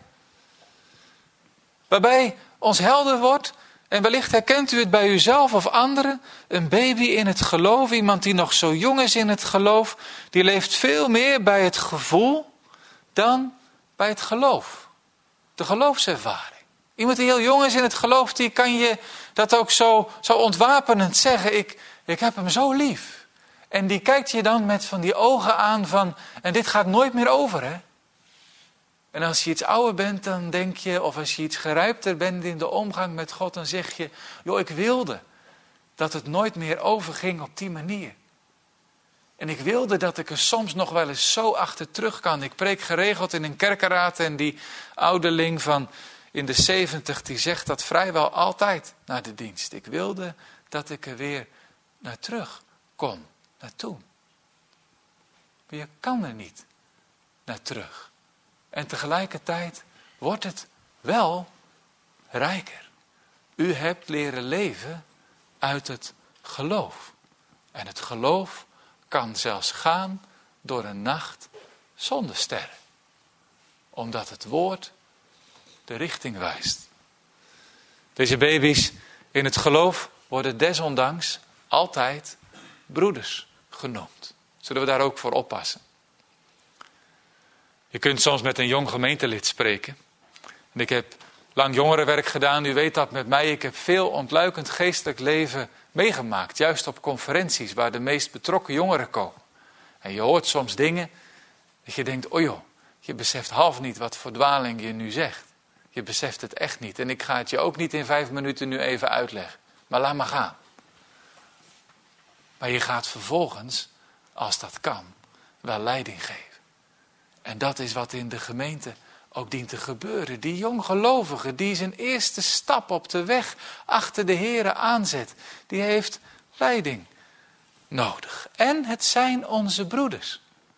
Waarbij ons helder wordt, en wellicht herkent u het bij uzelf of anderen, een baby in het geloof, iemand die nog zo jong is in het geloof, die leeft veel meer bij het gevoel dan bij het geloof. De geloofservaring. Iemand die heel jong is in het geloof, die kan je dat ook zo, zo ontwapenend zeggen. Ik, ik heb hem zo lief. En die kijkt je dan met van die ogen aan van, en dit gaat nooit meer over, hè? En als je iets ouder bent, dan denk je, of als je iets gerijpter bent in de omgang met God, dan zeg je, joh, ik wilde dat het nooit meer overging op die manier. En ik wilde dat ik er soms nog wel eens zo achter terug kan. Ik preek geregeld in een kerkenraad en die ouderling van in de zeventig, die zegt dat vrijwel altijd na de dienst. Ik wilde dat ik er weer naar terug kon, naartoe. Maar je kan er niet naar terug. En tegelijkertijd wordt het wel rijker. U hebt leren leven uit het geloof. En het geloof kan zelfs gaan door een nacht zonder sterren. Omdat het woord de richting wijst. Deze baby's in het geloof worden desondanks altijd broeders genoemd. Zullen we daar ook voor oppassen? Je kunt soms met een jong gemeentelid spreken. En ik heb lang jongerenwerk gedaan. U weet dat met mij. Ik heb veel ontluikend geestelijk leven meegemaakt. Juist op conferenties waar de meest betrokken jongeren komen. En je hoort soms dingen dat je denkt, oh joh, je beseft half niet wat voor dwaling je nu zegt. Je beseft het echt niet. En ik ga het je ook niet in vijf minuten nu even uitleggen. Maar laat maar gaan. Maar je gaat vervolgens, als dat kan, wel leiding geven. En dat is wat in de gemeente ook dient te gebeuren. Die jonggelovige die zijn eerste stap op de weg achter de Here aanzet, die heeft leiding nodig. En het zijn onze broeders.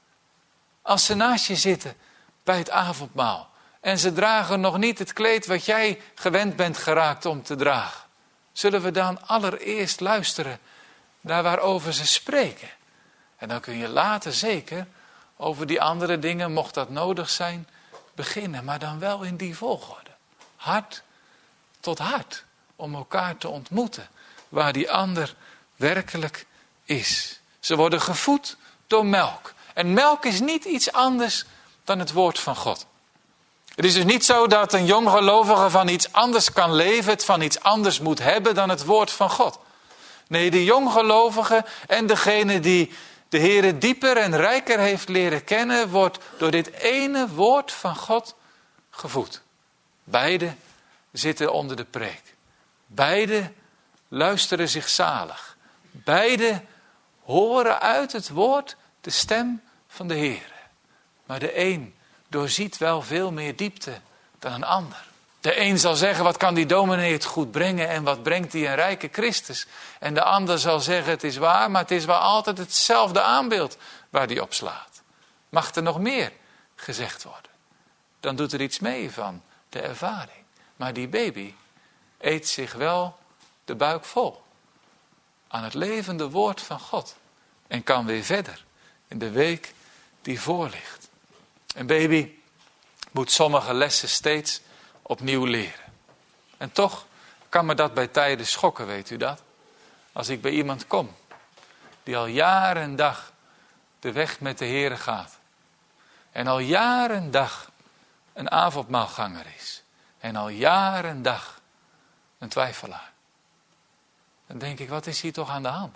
Als ze naast je zitten bij het avondmaal en ze dragen nog niet het kleed wat jij gewend bent geraakt om te dragen, zullen we dan allereerst luisteren naar waarover ze spreken. En dan kun je later zeker over die andere dingen, mocht dat nodig zijn, beginnen. Maar dan wel in die volgorde. Hart tot hart. Om elkaar te ontmoeten. Waar die ander werkelijk is. Ze worden gevoed door melk. En melk is niet iets anders dan het woord van God. Het is dus niet zo dat een jonggelovige van iets anders kan leven. Het van iets anders moet hebben dan het woord van God. Nee, de jonggelovige en degene die de Heere dieper en rijker heeft leren kennen, wordt door dit ene woord van God gevoed. Beide zitten onder de preek. Beide luisteren zich zalig. Beide horen uit het woord de stem van de Heere. Maar de een doorziet wel veel meer diepte dan een ander. De een zal zeggen, wat kan die dominee het goed brengen en wat brengt hij een rijke Christus? En de ander zal zeggen, het is waar, maar het is wel altijd hetzelfde aanbeeld waar hij op slaat. Mag er nog meer gezegd worden? Dan doet er iets mee van de ervaring. Maar die baby eet zich wel de buik vol aan het levende woord van God. En kan weer verder in de week die voor ligt. Een baby moet sommige lessen steeds opnieuw leren. En toch kan me dat bij tijden schokken, weet u dat? Als ik bij iemand kom die al jaren en dag de weg met de Heere gaat. En al jaren en dag een avondmaalganger is. En al jaren en dag een twijfelaar. Dan denk ik, wat is hier toch aan de hand?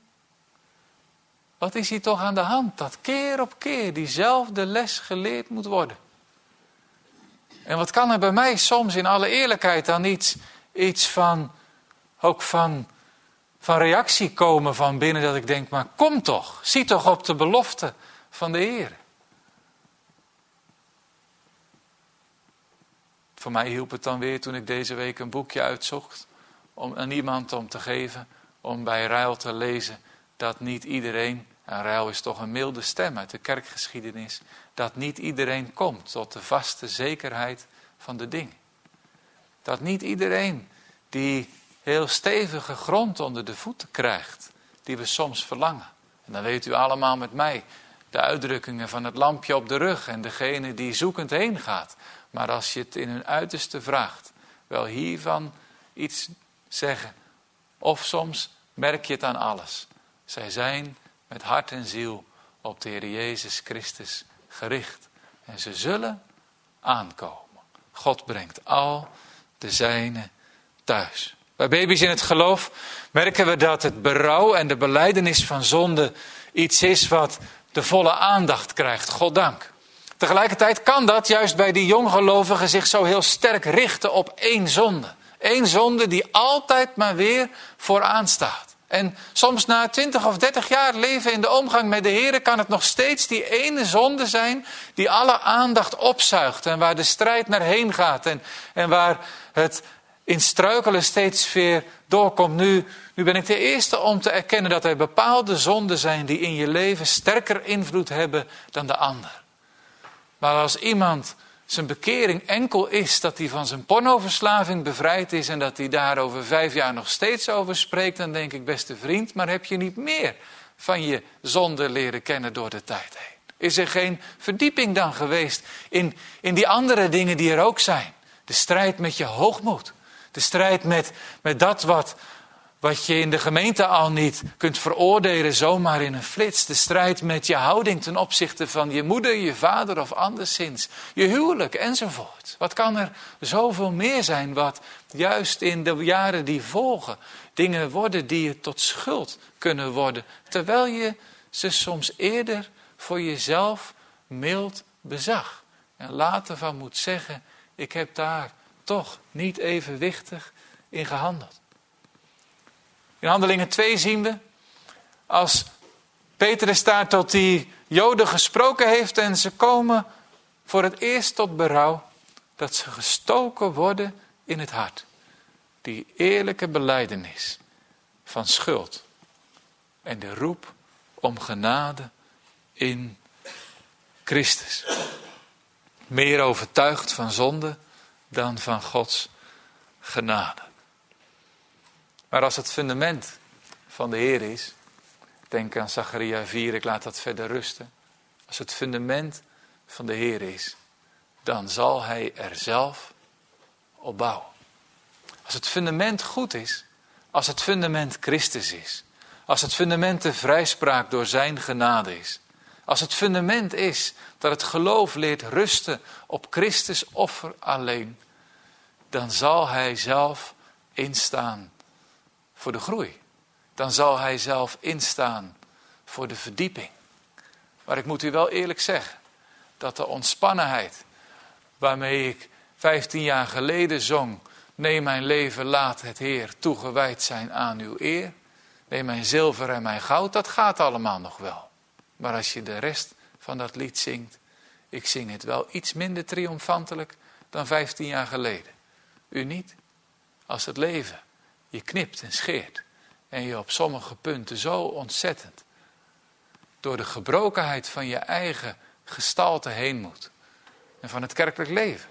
Wat is hier toch aan de hand? Dat keer op keer diezelfde les geleerd moet worden. En wat kan er bij mij soms in alle eerlijkheid dan iets, iets van, ook van, van reactie komen van binnen dat ik denk, maar kom toch, zie toch op de belofte van de Heer. Voor mij hielp het dan weer toen ik deze week een boekje uitzocht om aan iemand om te geven, om bij Ruil te lezen dat niet iedereen, en Ruil is toch een milde stem uit de kerkgeschiedenis, dat niet iedereen komt tot de vaste zekerheid van de dingen. Dat niet iedereen die heel stevige grond onder de voeten krijgt, die we soms verlangen. En dan weet u allemaal met mij de uitdrukkingen van het lampje op de rug en degene die zoekend heen gaat. Maar als je het in hun uiterste vraagt, wel hiervan iets zeggen. Of soms merk je het aan alles. Zij zijn met hart en ziel op de Heer Jezus Christus gericht. En ze zullen aankomen. God brengt al de zijnen thuis. Bij baby's in het geloof merken we dat het berouw en de belijdenis van zonde iets is wat de volle aandacht krijgt. Goddank. Tegelijkertijd kan dat juist bij die jonggelovigen zich zo heel sterk richten op één zonde. Eén zonde die altijd maar weer vooraan staat. En soms na twintig of dertig jaar leven in de omgang met de Heer kan het nog steeds die ene zonde zijn die alle aandacht opzuigt. En waar de strijd naar heen gaat. En, en waar het in struikelen steeds weer doorkomt. Nu, nu ben ik de eerste om te erkennen dat er bepaalde zonden zijn die in je leven sterker invloed hebben dan de ander. Maar als iemand zijn bekering enkel is dat hij van zijn pornoverslaving bevrijd is en dat hij daar over vijf jaar nog steeds over spreekt, dan denk ik, beste vriend, maar heb je niet meer van je zonde leren kennen door de tijd heen? Is er geen verdieping dan geweest in, in die andere dingen die er ook zijn? De strijd met je hoogmoed. De strijd met, met dat wat, wat je in de gemeente al niet kunt veroordelen zomaar in een flits. De strijd met je houding ten opzichte van je moeder, je vader of anderszins. Je huwelijk enzovoort. Wat kan er zoveel meer zijn wat juist in de jaren die volgen dingen worden die je tot schuld kunnen worden. Terwijl je ze soms eerder voor jezelf mild bezag. En later van moet zeggen, ik heb daar toch niet evenwichtig in gehandeld. In Handelingen twee zien we, als Petrus daar tot die Joden gesproken heeft en ze komen voor het eerst tot berouw, dat ze gestoken worden in het hart. Die eerlijke belijdenis van schuld en de roep om genade in Christus. Meer overtuigd van zonde dan van Gods genade. Maar als het fundament van de Heer is, denk aan Zacharia vier, ik laat dat verder rusten. Als het fundament van de Heer is, dan zal Hij er zelf op bouwen. Als het fundament goed is, als het fundament Christus is, als het fundament de vrijspraak door zijn genade is, als het fundament is dat het geloof leert rusten op Christus offer alleen, dan zal Hij zelf instaan voor de groei. Dan zal Hij zelf instaan voor de verdieping. Maar ik moet u wel eerlijk zeggen, dat de ontspannenheid waarmee ik vijftien jaar geleden zong, neem mijn leven, laat het Heer toegewijd zijn aan uw eer. Neem mijn zilver en mijn goud, dat gaat allemaal nog wel. Maar als je de rest van dat lied zingt, ik zing het wel iets minder triomfantelijk dan vijftien jaar geleden. U niet? Als het leven je knipt en scheert en je op sommige punten zo ontzettend door de gebrokenheid van je eigen gestalte heen moet. En van het kerkelijk leven.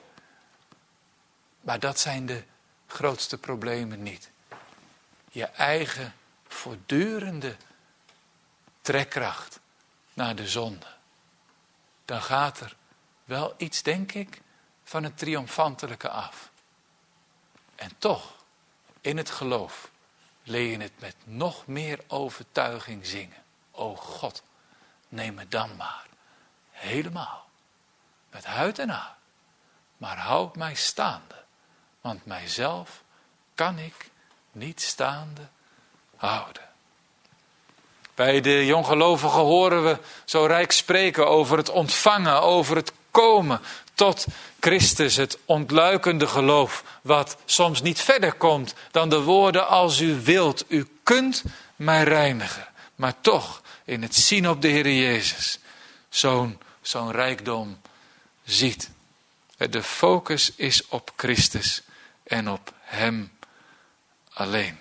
Maar dat zijn de grootste problemen niet. Je eigen voortdurende trekkracht naar de zonde. Dan gaat er wel iets, denk ik, van het triomfantelijke af. En toch, in het geloof, leer je het met nog meer overtuiging zingen. O God, neem me dan maar helemaal, met huid en haar, maar houd mij staande, want mijzelf kan ik niet staande houden. Bij de jonggelovigen horen we zo rijk spreken over het ontvangen, over het komen tot Christus, het ontluikende geloof, wat soms niet verder komt dan de woorden als u wilt, u kunt mij reinigen. Maar toch, in het zien op de Heer Jezus, zo'n zo'n rijkdom ziet. De focus is op Christus en op Hem alleen.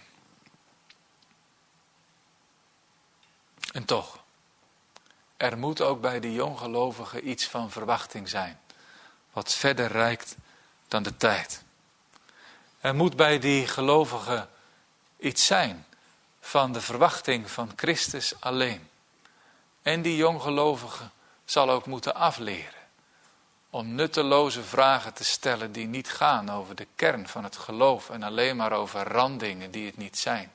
En toch, er moet ook bij de jonggelovigen iets van verwachting zijn, wat verder reikt dan de tijd. Er moet bij die gelovigen iets zijn van de verwachting van Christus alleen. En die jonggelovige zal ook moeten afleren om nutteloze vragen te stellen die niet gaan over de kern van het geloof en alleen maar over randdingen die het niet zijn.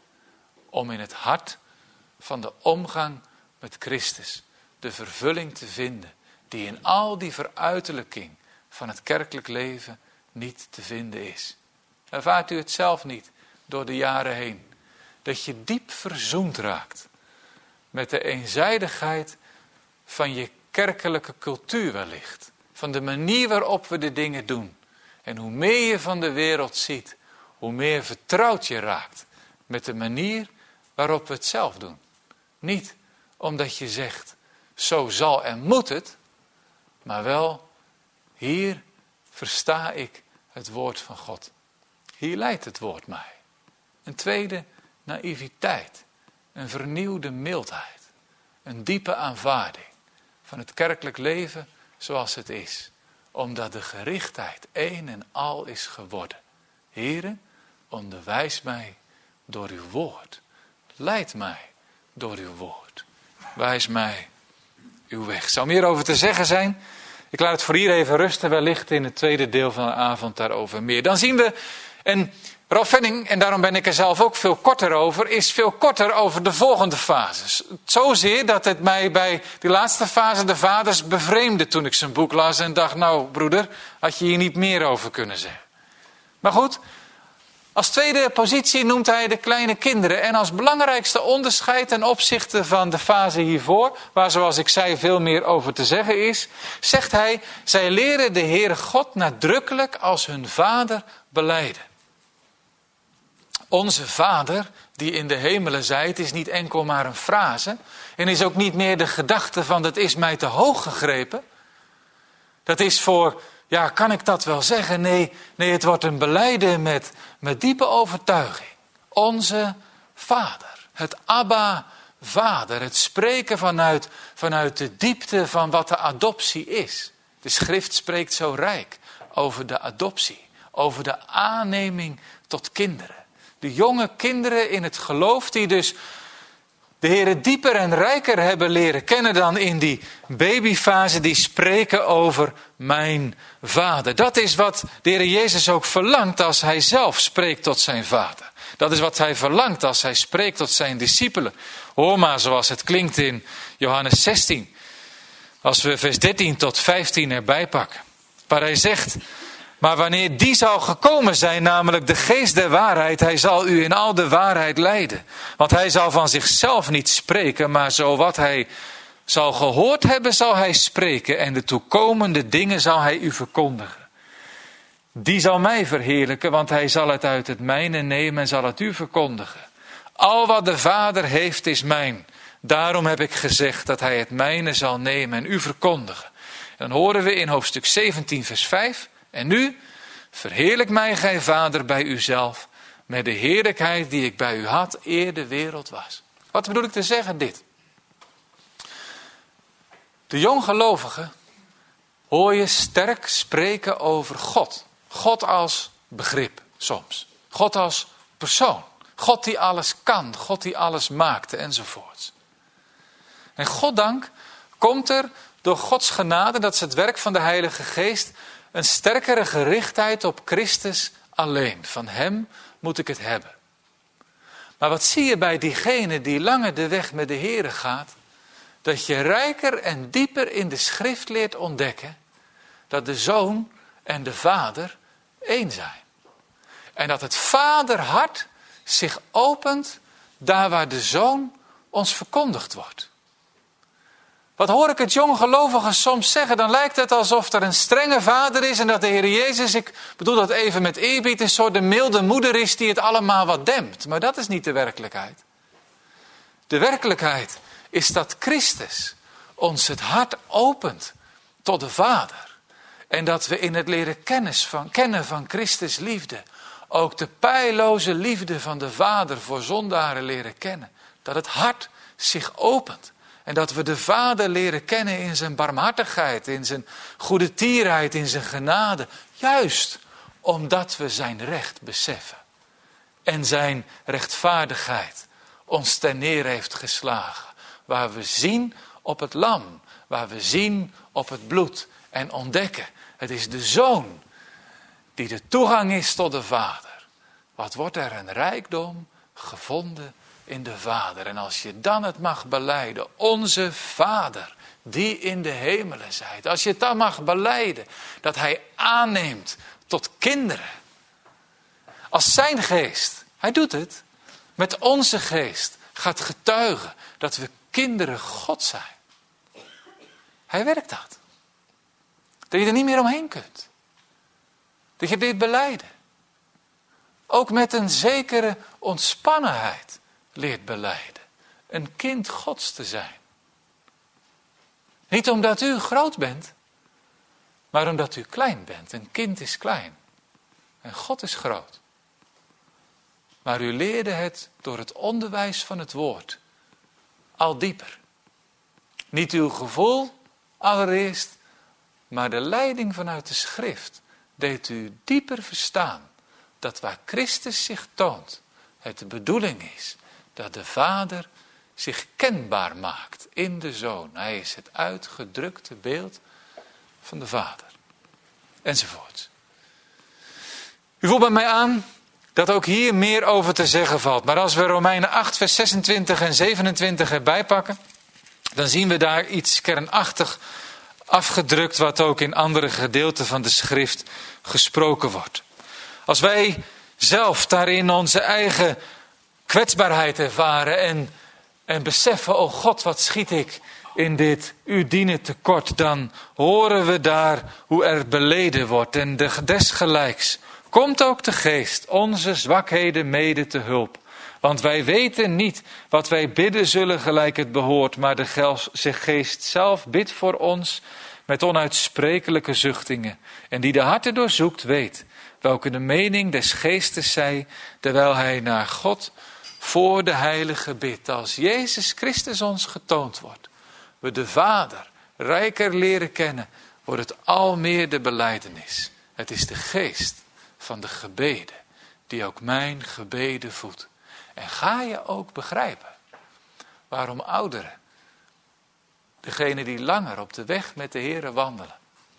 Om in het hart van de omgang met Christus de vervulling te vinden die in al die veruiterlijking van het kerkelijk leven niet te vinden is. Ervaart u het zelf niet door de jaren heen? Dat je diep verzoend raakt met de eenzijdigheid van je kerkelijke cultuur wellicht. Van de manier waarop we de dingen doen. En hoe meer je van de wereld ziet, hoe meer vertrouwd je raakt met de manier waarop we het zelf doen. Niet omdat je zegt, zo zal en moet het, maar wel, hier versta ik het woord van God. Hier leidt het woord mij. Een tweede, naïviteit. Een vernieuwde mildheid. Een diepe aanvaarding van het kerkelijk leven zoals het is. Omdat de gerichtheid één en al is geworden. Here, onderwijs mij door uw woord. Leid mij door uw woord. Wijs mij uw weg. Zou meer over te zeggen zijn? Ik laat het voor hier even rusten. Wellicht in het tweede deel van de avond daarover meer. Dan zien we, en Ralf Venning, en daarom ben ik er zelf ook veel korter over, is veel korter over de volgende fases. Zozeer dat het mij bij die laatste fase de vaders bevreemdde toen ik zijn boek las en dacht, nou broeder, had je hier niet meer over kunnen zeggen. Maar goed, als tweede positie noemt hij de kleine kinderen. En als belangrijkste onderscheid ten opzichte van de fase hiervoor, waar zoals ik zei veel meer over te zeggen is, zegt hij, zij leren de Heere God nadrukkelijk als hun vader belijden. Onze Vader, die in de hemelen zijt, is niet enkel maar een frase. En is ook niet meer de gedachte van, dat is mij te hoog gegrepen. Dat is voor, ja, kan ik dat wel zeggen? Nee, nee, het wordt een belijden met, met diepe overtuiging. Onze Vader, het Abba Vader, het spreken vanuit, vanuit de diepte van wat de adoptie is. De schrift spreekt zo rijk over de adoptie, over de aanneming tot kinderen. De jonge kinderen in het geloof die dus de Heere dieper en rijker hebben leren kennen dan in die babyfase, die spreken over mijn vader. Dat is wat de Heere Jezus ook verlangt als hij zelf spreekt tot zijn vader. Dat is wat hij verlangt als hij spreekt tot zijn discipelen. Hoor maar zoals het klinkt in Johannes zestien. Als we vers dertien tot vijftien erbij pakken. Waar hij zegt, maar wanneer die zal gekomen zijn, namelijk de geest der waarheid, hij zal u in al de waarheid leiden. Want hij zal van zichzelf niet spreken, maar zo wat hij zal gehoord hebben, zal hij spreken. En de toekomende dingen zal hij u verkondigen. Die zal mij verheerlijken, want hij zal het uit het mijne nemen en zal het u verkondigen. Al wat de Vader heeft is mijn. Daarom heb ik gezegd dat hij het mijne zal nemen en u verkondigen. En dan horen we in hoofdstuk zeventien vers vijf... En nu, verheerlijk mij, gij Vader, bij uzelf, met de heerlijkheid die ik bij u had, eer de wereld was. Wat bedoel ik te zeggen? Dit. De jonggelovigen hoor je sterk spreken over God. God als begrip soms. God als persoon. God die alles kan. God die alles maakte enzovoorts. En goddank komt er door Gods genade, dat is het werk van de Heilige Geest, een sterkere gerichtheid op Christus alleen. Van hem moet ik het hebben. Maar wat zie je bij diegene die langer de weg met de Heere gaat? Dat je rijker en dieper in de schrift leert ontdekken dat de Zoon en de Vader één zijn. En dat het vaderhart zich opent daar waar de Zoon ons verkondigd wordt. Wat hoor ik het jonggelovigen soms zeggen? Dan lijkt het alsof er een strenge vader is en dat de Heer Jezus, ik bedoel dat even met eerbied, een soort de milde moeder is die het allemaal wat dempt. Maar dat is niet de werkelijkheid. De werkelijkheid is dat Christus ons het hart opent tot de Vader. En dat we in het leren kennis van, kennen van Christus liefde ook de peilloze liefde van de Vader voor zondaren leren kennen. Dat het hart zich opent. En dat we de Vader leren kennen in zijn barmhartigheid, in zijn goede tierheid, in zijn genade. Juist omdat we zijn recht beseffen. En zijn rechtvaardigheid ons ten neer heeft geslagen. Waar we zien op het lam, waar we zien op het bloed. En ontdekken, het is de Zoon die de toegang is tot de Vader. Wat wordt er een rijkdom gevonden in de Vader. En als je dan het mag belijden, onze Vader die in de hemelen zijt. Als je het dan mag belijden, dat hij aanneemt tot kinderen. Als zijn geest, hij doet het, met onze geest gaat getuigen dat we kinderen God zijn. Hij werkt dat. Dat je er niet meer omheen kunt. Dat je dit belijden. Ook met een zekere ontspannenheid leert belijden. Een kind Gods te zijn. Niet omdat u groot bent, maar omdat u klein bent. Een kind is klein. En God is groot. Maar u leerde het door het onderwijs van het woord. Al dieper. Niet uw gevoel allereerst, maar de leiding vanuit de schrift deed u dieper verstaan dat waar Christus zich toont, het de bedoeling is dat de Vader zich kenbaar maakt in de Zoon. Hij is het uitgedrukte beeld van de Vader. Enzovoort. U voelt bij mij aan dat ook hier meer over te zeggen valt. Maar als we Romeinen acht vers zesentwintig en zevenentwintig erbij pakken, dan zien we daar iets kernachtig afgedrukt wat ook in andere gedeelten van de schrift gesproken wordt. Als wij zelf daarin onze eigen kwetsbaarheid ervaren en, en beseffen, oh God, wat schiet ik in dit u dienen tekort, dan horen we daar hoe er beleden wordt. En de desgelijks komt ook de geest onze zwakheden mede te hulp. Want wij weten niet wat wij bidden zullen gelijk het behoort, maar de geest zelf bidt voor ons met onuitsprekelijke zuchtingen. En die de harten doorzoekt weet welke de mening des geestes zij, terwijl hij naar God voor de heilige bidt. Als Jezus Christus ons getoond wordt, we de Vader rijker leren kennen, wordt het al meer de belijdenis. Het is de geest van de gebeden die ook mijn gebeden voedt. En ga je ook begrijpen waarom ouderen, degenen die langer op de weg met de Heere wandelen,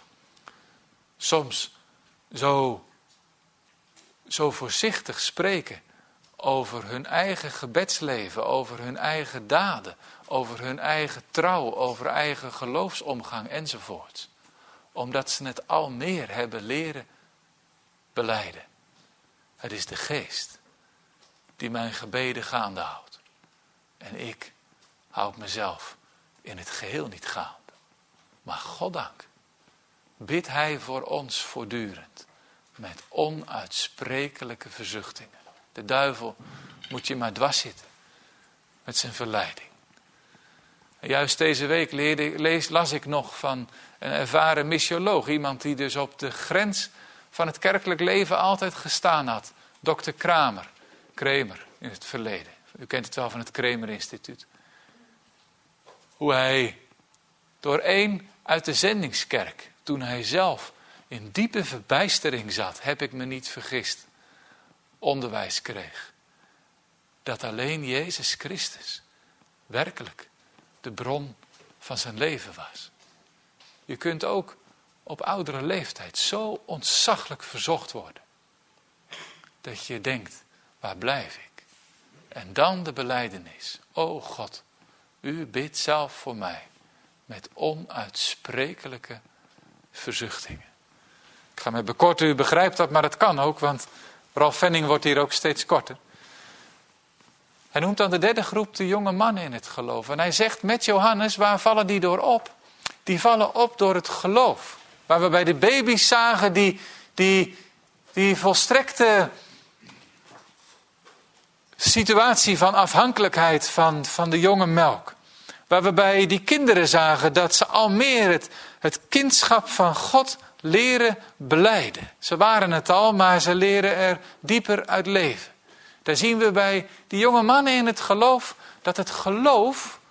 soms zo, zo voorzichtig spreken over hun eigen gebedsleven, over hun eigen daden, over hun eigen trouw, over eigen geloofsomgang enzovoort. Omdat ze het al meer hebben leren belijden. Het is de geest die mijn gebeden gaande houdt. En ik houd mezelf in het geheel niet gaande. Maar goddank bidt hij voor ons voortdurend met onuitsprekelijke verzuchtingen. De duivel moet je maar dwars zitten met zijn verleiding. En juist deze week leerde, lees, las ik nog van een ervaren missioloog. Iemand die dus op de grens van het kerkelijk leven altijd gestaan had. dokter Kramer. Kramer in het verleden. U kent het wel van het Kramer Instituut. Hoe hij door een uit de zendingskerk, toen hij zelf in diepe verbijstering zat, heb ik me niet vergist, onderwijs kreeg. Dat alleen Jezus Christus werkelijk de bron van zijn leven was. Je kunt ook op oudere leeftijd zo ontzaglijk verzocht worden. Dat je denkt, waar blijf ik? En dan de belijdenis. O God, u bidt zelf voor mij met onuitsprekelijke verzuchtingen. Ik ga me bekorten, u begrijpt dat, maar dat kan ook, want Ralf Venning wordt hier ook steeds korter. Hij noemt dan de derde groep de jonge mannen in het geloof. En hij zegt met Johannes, waar vallen die door op? Die vallen op door het geloof. Waar we bij de baby's zagen die, die, die volstrekte situatie van afhankelijkheid van, van de jonge melk. Waar we bij die kinderen zagen dat ze al meer het, het kindschap van God leren belijden. Ze waren het al, maar ze leren er dieper uit leven. Daar zien we bij die jonge mannen in het geloof dat het geloof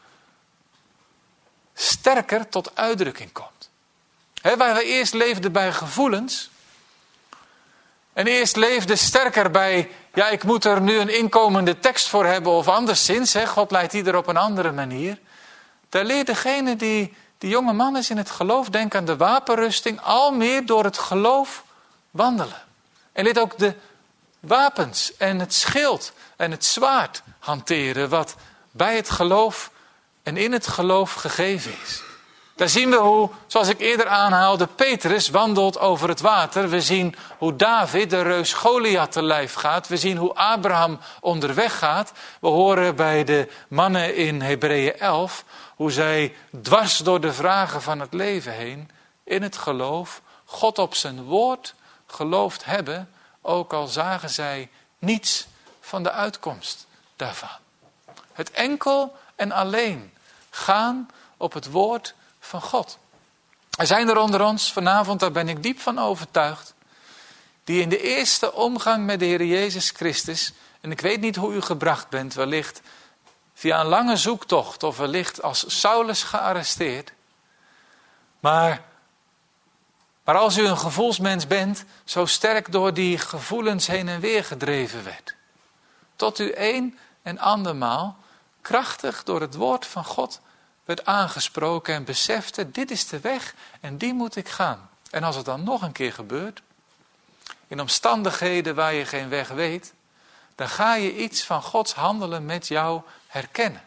sterker tot uitdrukking komt. He, waar we eerst leefden bij gevoelens. En eerst leefden sterker bij, ja, ik moet er nu een inkomende tekst voor hebben of anderszins. He, God leidt ieder op een andere manier. Daar leert degene die, die jonge man is in het geloof, denk aan de wapenrusting, al meer door het geloof wandelen. En leert ook de wapens en het schild en het zwaard hanteren, wat bij het geloof en in het geloof gegeven is. Daar zien we hoe, zoals ik eerder aanhaalde, Petrus wandelt over het water. We zien hoe David de reus Goliath te lijf gaat. We zien hoe Abraham onderweg gaat. We horen bij de mannen in Hebreeën elf hoe zij dwars door de vragen van het leven heen, in het geloof, God op zijn woord geloofd hebben, ook al zagen zij niets van de uitkomst daarvan. Het enkel en alleen gaan op het woord van God. Er zijn er onder ons vanavond, daar ben ik diep van overtuigd, die in de eerste omgang met de Heer Jezus Christus, en ik weet niet hoe u gebracht bent, wellicht via een lange zoektocht of wellicht als Saulus gearresteerd, maar, maar als u een gevoelsmens bent, zo sterk door die gevoelens heen en weer gedreven werd, tot u een en andermaal krachtig door het woord van God werd aangesproken en besefte, dit is de weg en die moet ik gaan. En als het dan nog een keer gebeurt, in omstandigheden waar je geen weg weet, dan ga je iets van Gods handelen met jou herkennen.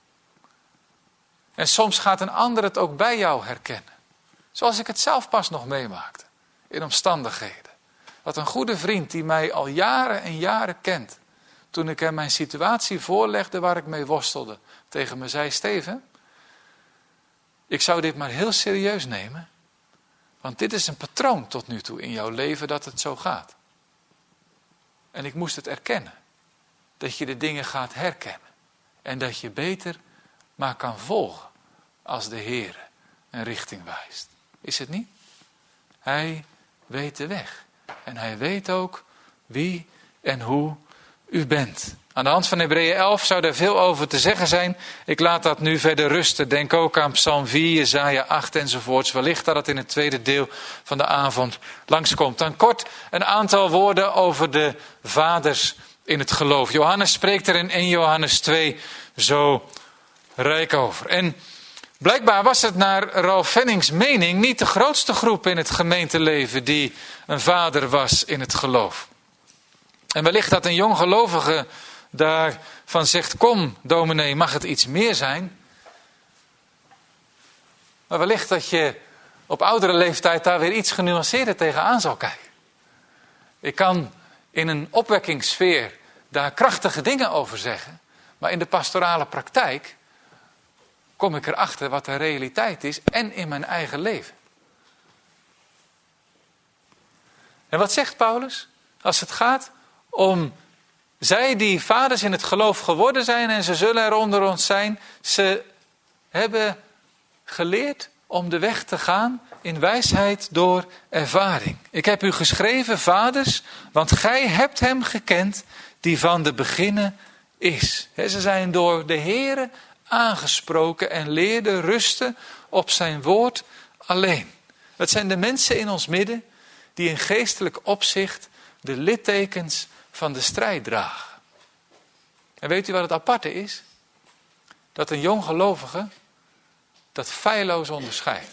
En soms gaat een ander het ook bij jou herkennen. Zoals ik het zelf pas nog meemaakte, in omstandigheden. Wat een goede vriend die mij al jaren en jaren kent, toen ik hem mijn situatie voorlegde waar ik mee worstelde, tegen me zei, Steven, ik zou dit maar heel serieus nemen, want dit is een patroon tot nu toe in jouw leven dat het zo gaat. En ik moest het erkennen, dat je de dingen gaat herkennen en dat je beter maar kan volgen als de Heer een richting wijst. Is het niet? Hij weet de weg en hij weet ook wie en hoe u bent. Aan de hand van Hebreeën elf zou er veel over te zeggen zijn. Ik laat dat nu verder rusten. Denk ook aan Psalm vier, Jesaja acht enzovoorts. Wellicht dat het in het tweede deel van de avond langskomt. Dan kort een aantal woorden over de vaders in het geloof. Johannes spreekt er in één Johannes twee zo rijk over. En blijkbaar was het naar Ralf Vennings mening niet de grootste groep in het gemeenteleven die een vader was in het geloof. En wellicht dat een jong gelovige daarvan zegt, kom dominee, mag het iets meer zijn? Maar wellicht dat je op oudere leeftijd daar weer iets genuanceerder tegenaan zal kijken. Ik kan in een opwekkingssfeer daar krachtige dingen over zeggen, maar in de pastorale praktijk kom ik erachter wat de realiteit is en in mijn eigen leven. En wat zegt Paulus? Als het gaat om zij die vaders in het geloof geworden zijn en ze zullen er onder ons zijn, ze hebben geleerd om de weg te gaan in wijsheid door ervaring. Ik heb u geschreven, vaders, want gij hebt hem gekend die van de beginnen is. He, ze zijn door de Heere aangesproken en leerden rusten op zijn woord alleen. Het zijn de mensen in ons midden die in geestelijk opzicht de littekens van de strijd dragen. En weet u wat het aparte is? Dat een jong gelovige dat feilloos onderscheidt.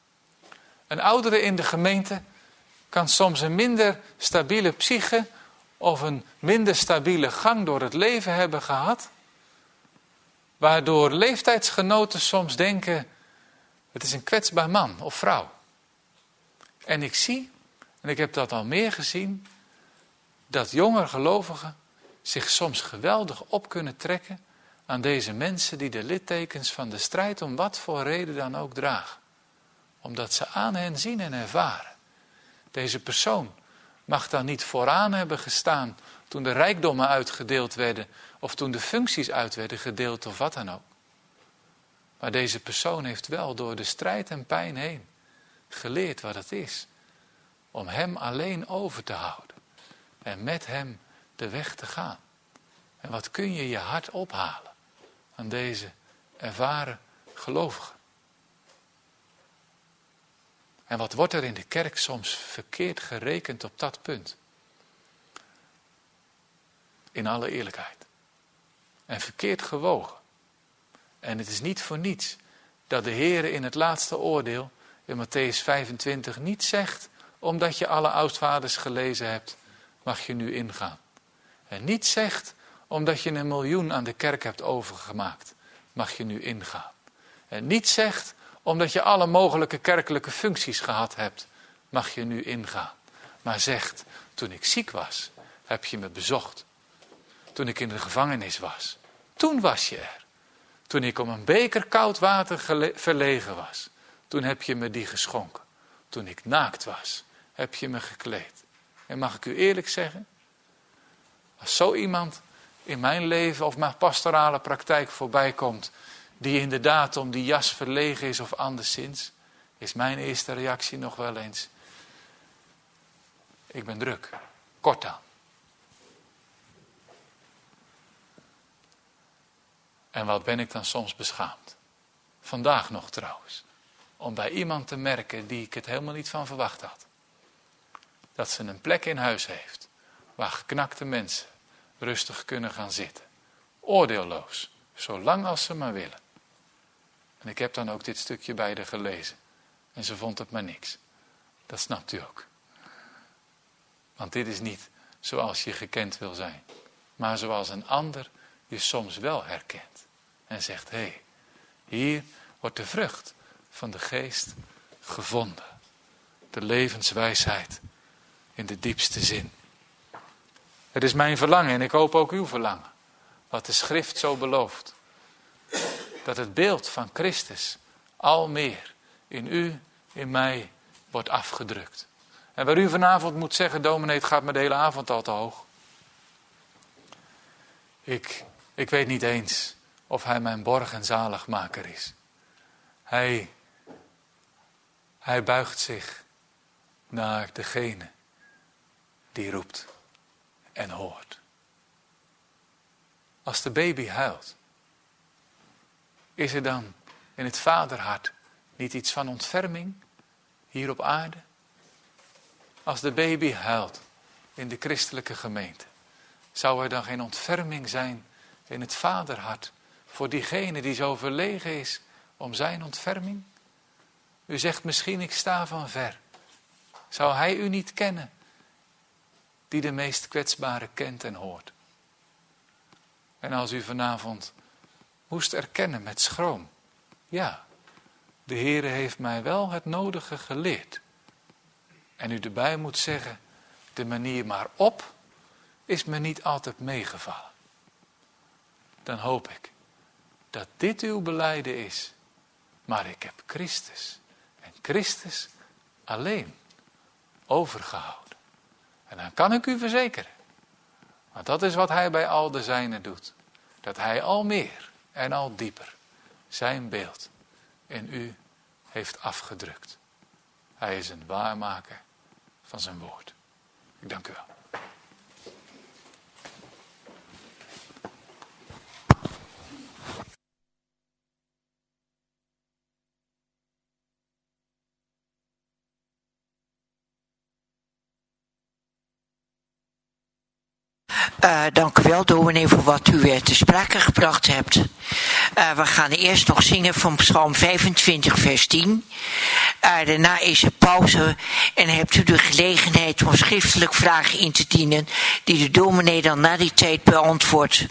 Een oudere in de gemeente kan soms een minder stabiele psyche of een minder stabiele gang door het leven hebben gehad, waardoor leeftijdsgenoten soms denken, het is een kwetsbaar man of vrouw. En ik zie, en ik heb dat al meer gezien, dat jonge gelovigen zich soms geweldig op kunnen trekken aan deze mensen die de littekens van de strijd om wat voor reden dan ook dragen. Omdat ze aan hen zien en ervaren. Deze persoon mag dan niet vooraan hebben gestaan toen de rijkdommen uitgedeeld werden of toen de functies uit werden gedeeld of wat dan ook. Maar deze persoon heeft wel door de strijd en pijn heen geleerd wat het is om hem alleen over te houden en met hem de weg te gaan. En wat kun je je hart ophalen aan deze ervaren gelovigen? En wat wordt er in de kerk soms verkeerd gerekend op dat punt? In alle eerlijkheid. En verkeerd gewogen. En het is niet voor niets dat de Heer in het laatste oordeel in Mattheüs vijfentwintig niet zegt, omdat je alle oudvaders gelezen hebt, mag je nu ingaan. En niet zegt, omdat je een miljoen aan de kerk hebt overgemaakt, mag je nu ingaan. En niet zegt, omdat je alle mogelijke kerkelijke functies gehad hebt, mag je nu ingaan. Maar zegt, toen ik ziek was, heb je me bezocht. Toen ik in de gevangenis was, toen was je er. Toen ik om een beker koud water gele- verlegen was, toen heb je me die geschonken. Toen ik naakt was, heb je me gekleed. En mag ik u eerlijk zeggen, als zo iemand in mijn leven of mijn pastorale praktijk voorbij komt, die inderdaad om die jas verlegen is of anderszins, is mijn eerste reactie nog wel eens, ik ben druk, kort dan. En wat ben ik dan soms beschaamd. Vandaag nog trouwens. Om bij iemand te merken die ik het helemaal niet van verwacht had. Dat ze een plek in huis heeft. Waar geknakte mensen rustig kunnen gaan zitten. Oordeelloos. Zolang als ze maar willen. En ik heb dan ook dit stukje bij haar gelezen. En ze vond het maar niks. Dat snapt u ook. Want dit is niet zoals je gekend wil zijn. Maar zoals een ander je soms wel herkent. En zegt, hé, hey, hier wordt de vrucht van de geest gevonden. De levenswijsheid in de diepste zin. Het is mijn verlangen en ik hoop ook uw verlangen. Wat de schrift zo belooft. Dat het beeld van Christus al meer in u, in mij wordt afgedrukt. En waar u vanavond moet zeggen, dominee, het gaat me de hele avond al te hoog. Ik, ik weet niet eens of hij mijn borg en zaligmaker is. Hij, hij buigt zich naar degene die roept en hoort. Als de baby huilt, is er dan in het vaderhart niet iets van ontferming hier op aarde? Als de baby huilt in de christelijke gemeente, zou er dan geen ontferming zijn in het vaderhart voor diegene die zo verlegen is om zijn ontferming? U zegt misschien, ik sta van ver. Zou hij u niet kennen die de meest kwetsbare kent en hoort? En als u vanavond moest erkennen met schroom, ja, de Heere heeft mij wel het nodige geleerd. En u erbij moet zeggen, de manier maar op is me niet altijd meegevallen. Dan hoop ik dat dit uw belijden is. Maar ik heb Christus en Christus alleen overgehouden. En dan kan ik u verzekeren, want dat is wat hij bij al de zijnen doet. Dat hij al meer en al dieper zijn beeld in u heeft afgedrukt. Hij is een waarmaker van zijn woord. Ik dank u wel. Uh, dank u wel, dominee, voor wat u weer te sprake gebracht hebt. Uh, we gaan eerst nog zingen van Psalm vijfentwintig, vers tien. Uh, daarna is er pauze en hebt u de gelegenheid om schriftelijk vragen in te dienen die de dominee dan na die tijd beantwoordt.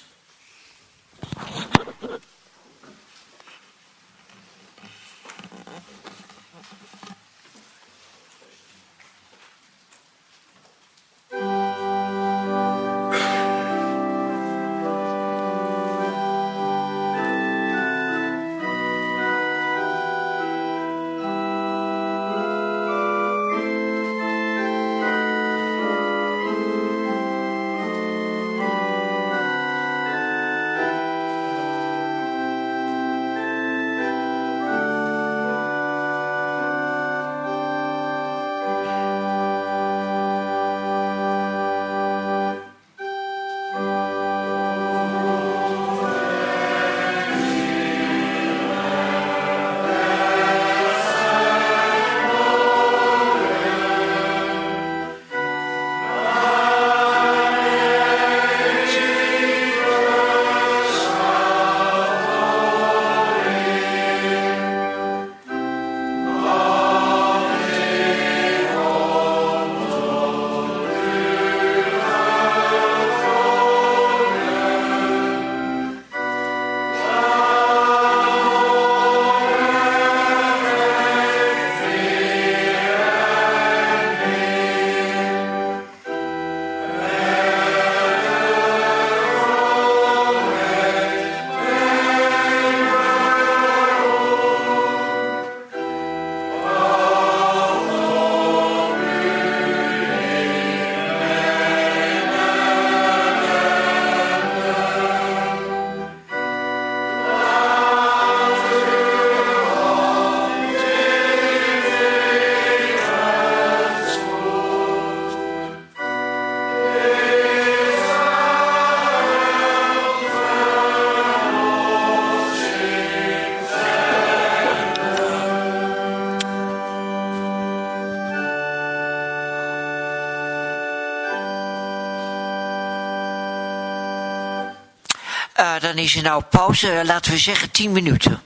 Uh, dan is er nou pauze, laten we zeggen tien minuten.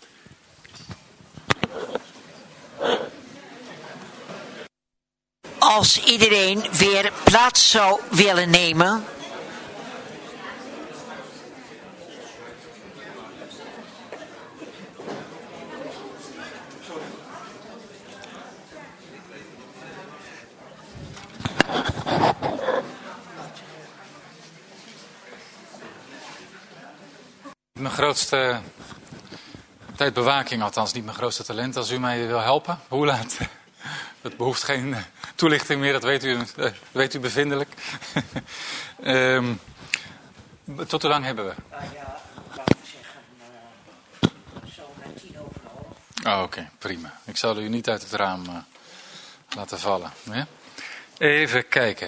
Als iedereen weer plaats zou willen nemen. Mijn grootste tijdbewaking, althans niet mijn grootste talent, als u mij wil helpen. Hoe laat? Dat behoeft geen toelichting meer, dat weet u, dat weet u bevindelijk. um, tot hoe lang hebben we? Uh, ja, laten we zeggen, uh, zo naar tien over half. Oh, Oké, okay, prima. Ik zal u niet uit het raam uh, laten vallen. Ja? Even kijken.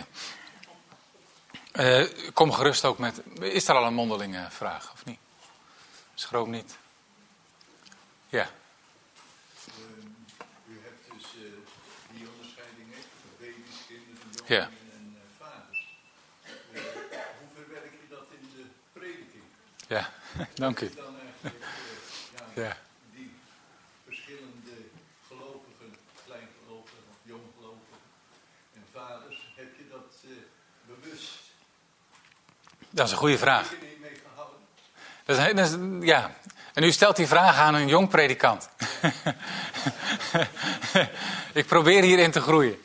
Uh, kom gerust ook met... Is er al een mondelinge vraag, of niet? Schroom niet. Ja. Um, u hebt dus uh, die onderscheiding van baby's, kinderen, jongen Ja. en uh, vaders. Uh, hoe verwerk je dat in de prediking? Ja, dank u. Dan eigenlijk uh, ja, Ja. die verschillende gelovigen, kleingelovigen, jonggelovigen en vaders, heb je dat uh, bewust? Dat is een goede vraag. Heb je er niet mee gehouden? Dat is, dat is, ja. En u stelt die vraag aan een jong predikant. Ik probeer hierin te groeien.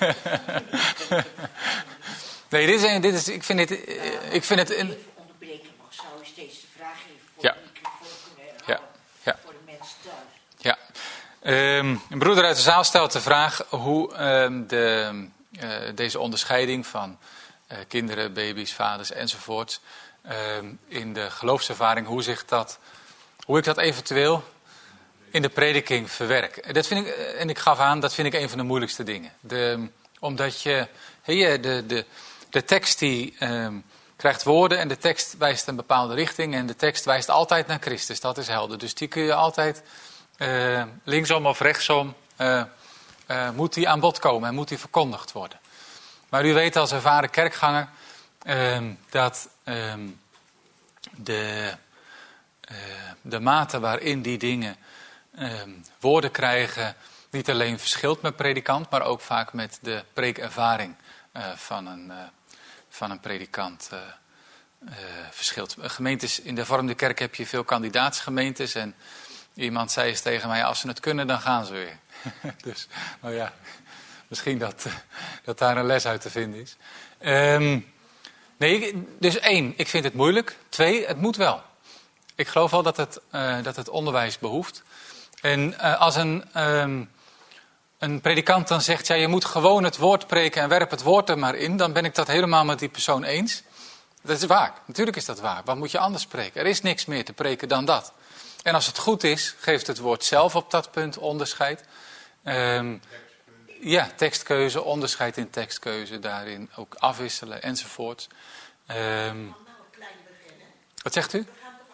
Nee, dit is, dit is, ik vind het... Ik vind het Even onderbreken mag, zou u steeds de vraag even voor Ja. de microfoon kunnen Ja. herhalen Ja. voor de mensen thuis. Ja. Um, een broeder uit de zaal stelt de vraag hoe um, de, uh, deze onderscheiding van uh, kinderen, baby's, vaders enzovoorts um, in de geloofservaring, hoe, zich dat, hoe ik dat eventueel in de prediking verwerk. Dat vind ik, en ik gaf aan, dat vind ik een van de moeilijkste dingen. De, omdat je, hey, de, de, de tekst die um, krijgt woorden en de tekst wijst een bepaalde richting en de tekst wijst altijd naar Christus, dat is helder. Dus die kun je altijd uh, linksom of rechtsom, uh, uh, moet die aan bod komen en moet die verkondigd worden. Maar u weet als ervaren kerkganger um, dat um, de, uh, de mate waarin die dingen um, woorden krijgen niet alleen verschilt met predikant, maar ook vaak met de preekervaring uh, van, een, uh, van een predikant uh, uh, verschilt. Gemeentes, in de Hervormde Kerk heb je veel kandidaatsgemeentes en iemand zei eens tegen mij, als ze het kunnen, dan gaan ze weer. Dus, nou ja, misschien dat, uh, dat daar een les uit te vinden is. Um, nee, dus één, ik vind het moeilijk. Twee, het moet wel. Ik geloof wel dat het, uh, dat het onderwijs behoeft. En uh, als een, um, een predikant dan zegt, ja, je moet gewoon het woord preken en werp het woord er maar in, dan ben ik dat helemaal met die persoon eens. Dat is waar. Natuurlijk is dat waar. Wat moet je anders spreken? Er is niks meer te preken dan dat. En als het goed is, geeft het woord zelf op dat punt onderscheid. Um, ja, tekstkeuze, onderscheid in tekstkeuze, daarin ook afwisselen enzovoorts. Um, wat zegt u?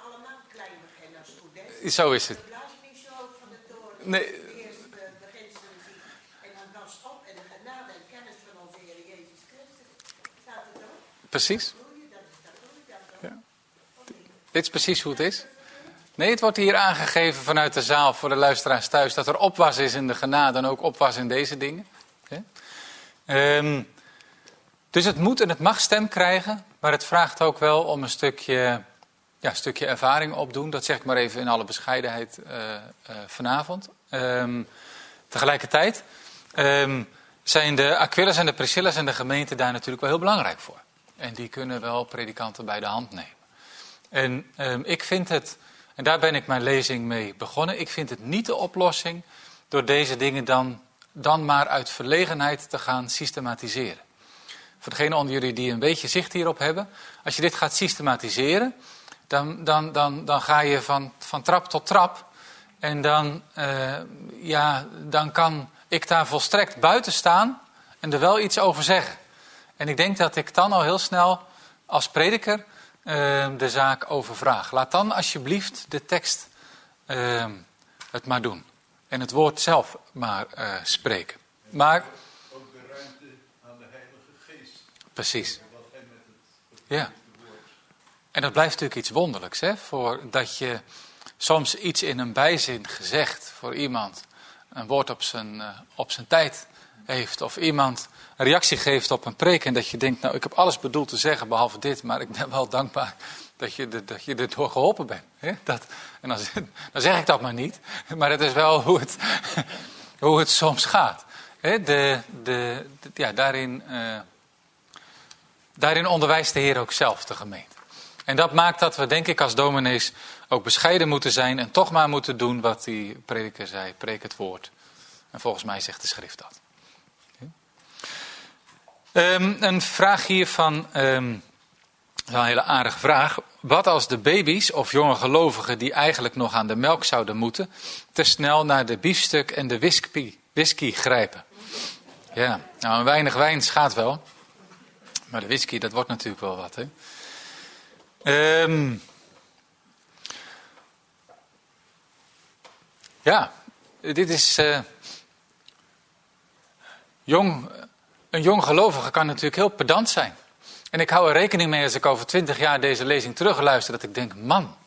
Zo is het. Nee. Eerst de beginselmuziek en dan was op en de genade en kennis van onze Heer Jezus Christus. Staat het ook? Precies. Ja. Dit is precies hoe het is. Nee, het wordt hier aangegeven vanuit de zaal voor de luisteraars thuis dat er opwas is in de genade en ook opwas in deze dingen. Um, dus het moet en het mag stem krijgen, maar het vraagt ook wel om een stukje... Ja, een stukje ervaring opdoen, dat zeg ik maar even in alle bescheidenheid uh, uh, vanavond. Um, tegelijkertijd um, zijn de Aquillas en de Priscilla's en de gemeente daar natuurlijk wel heel belangrijk voor. En die kunnen wel predikanten bij de hand nemen. En um, ik vind het, en daar ben ik mijn lezing mee begonnen, ik vind het niet de oplossing door deze dingen dan, dan maar uit verlegenheid te gaan systematiseren. Voor degenen onder jullie die een beetje zicht hierop hebben, als je dit gaat systematiseren, Dan, dan, dan, dan ga je van, van trap tot trap. En dan, uh, ja, dan kan ik daar volstrekt buiten staan en er wel iets over zeggen. En ik denk dat ik dan al heel snel als prediker uh, de zaak overvraag. Laat dan alsjeblieft de tekst uh, het maar doen. En het woord zelf maar uh, spreken. Maar... Ook de ruimte aan de Heilige Geest. Precies. Wat hij met het, het Ja. En dat blijft natuurlijk iets wonderlijks, hè? Voordat je soms iets in een bijzin gezegd voor iemand een woord op zijn, uh, op zijn tijd heeft. Of iemand een reactie geeft op een preek en dat je denkt, nou ik heb alles bedoeld te zeggen behalve dit, maar ik ben wel dankbaar dat je, de, dat je erdoor geholpen bent. Hè? Dat, en dan, dan zeg ik dat maar niet, maar het is wel hoe het, hoe het soms gaat. Hè? De, de, de, ja, daarin, uh, daarin onderwijst de Heer ook zelf de gemeente. En dat maakt dat we, denk ik, als dominees ook bescheiden moeten zijn en toch maar moeten doen wat die prediker zei. Preek het woord. En volgens mij zegt de schrift dat. Um, een vraag hier van, um, een hele aardige vraag. Wat als de baby's of jonge gelovigen die eigenlijk nog aan de melk zouden moeten, te snel naar de biefstuk en de whisky, whisky grijpen? Ja, nou een weinig wijn schaadt wel. Maar de whisky, dat wordt natuurlijk wel wat, hè. Um, ja, dit is uh, jong, een jong gelovige kan natuurlijk heel pedant zijn. En ik hou er rekening mee als ik over twintig jaar deze lezing terugluister, dat ik denk, man,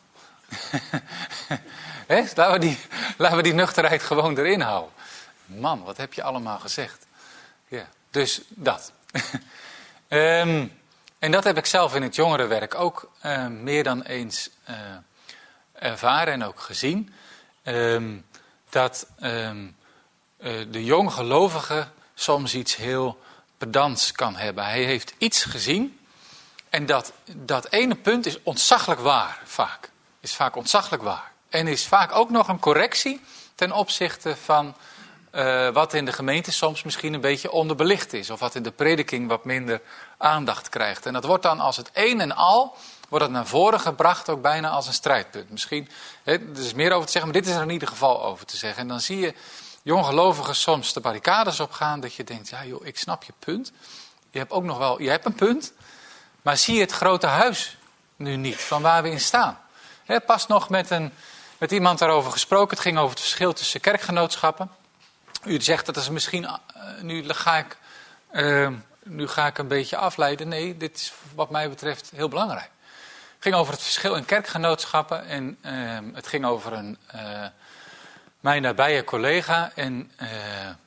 He, laten, we die, laten we die nuchterheid gewoon erin houden. Man, wat heb je allemaal gezegd? Ja, dus dat. um, En dat heb ik zelf in het jongerenwerk ook uh, meer dan eens uh, ervaren en ook gezien. Um, dat um, uh, de jonggelovige soms iets heel pedants kan hebben. Hij heeft iets gezien en dat, dat ene punt is ontzaglijk waar vaak. Is vaak ontzaglijk waar. En is vaak ook nog een correctie ten opzichte van uh, wat in de gemeente soms misschien een beetje onderbelicht is. Of wat in de prediking wat minder aandacht krijgt. En dat wordt dan als het een en al, wordt het naar voren gebracht ook bijna als een strijdpunt. Misschien, hè, er is meer over te zeggen, maar dit is er in ieder geval over te zeggen. En dan zie je jonggelovigen soms de barricades opgaan, dat je denkt, ja joh, ik snap je punt. Je hebt ook nog wel, je hebt een punt, maar zie je het grote huis nu niet, van waar we in staan. Hè, pas nog met, een, met iemand daarover gesproken, het ging over het verschil tussen kerkgenootschappen. U zegt dat is misschien, uh, nu ga ik... Uh, Nu ga ik een beetje afleiden. Nee, dit is wat mij betreft heel belangrijk. Het ging over het verschil in kerkgenootschappen. En uh, het ging over een, uh, mijn nabije collega en uh, uh,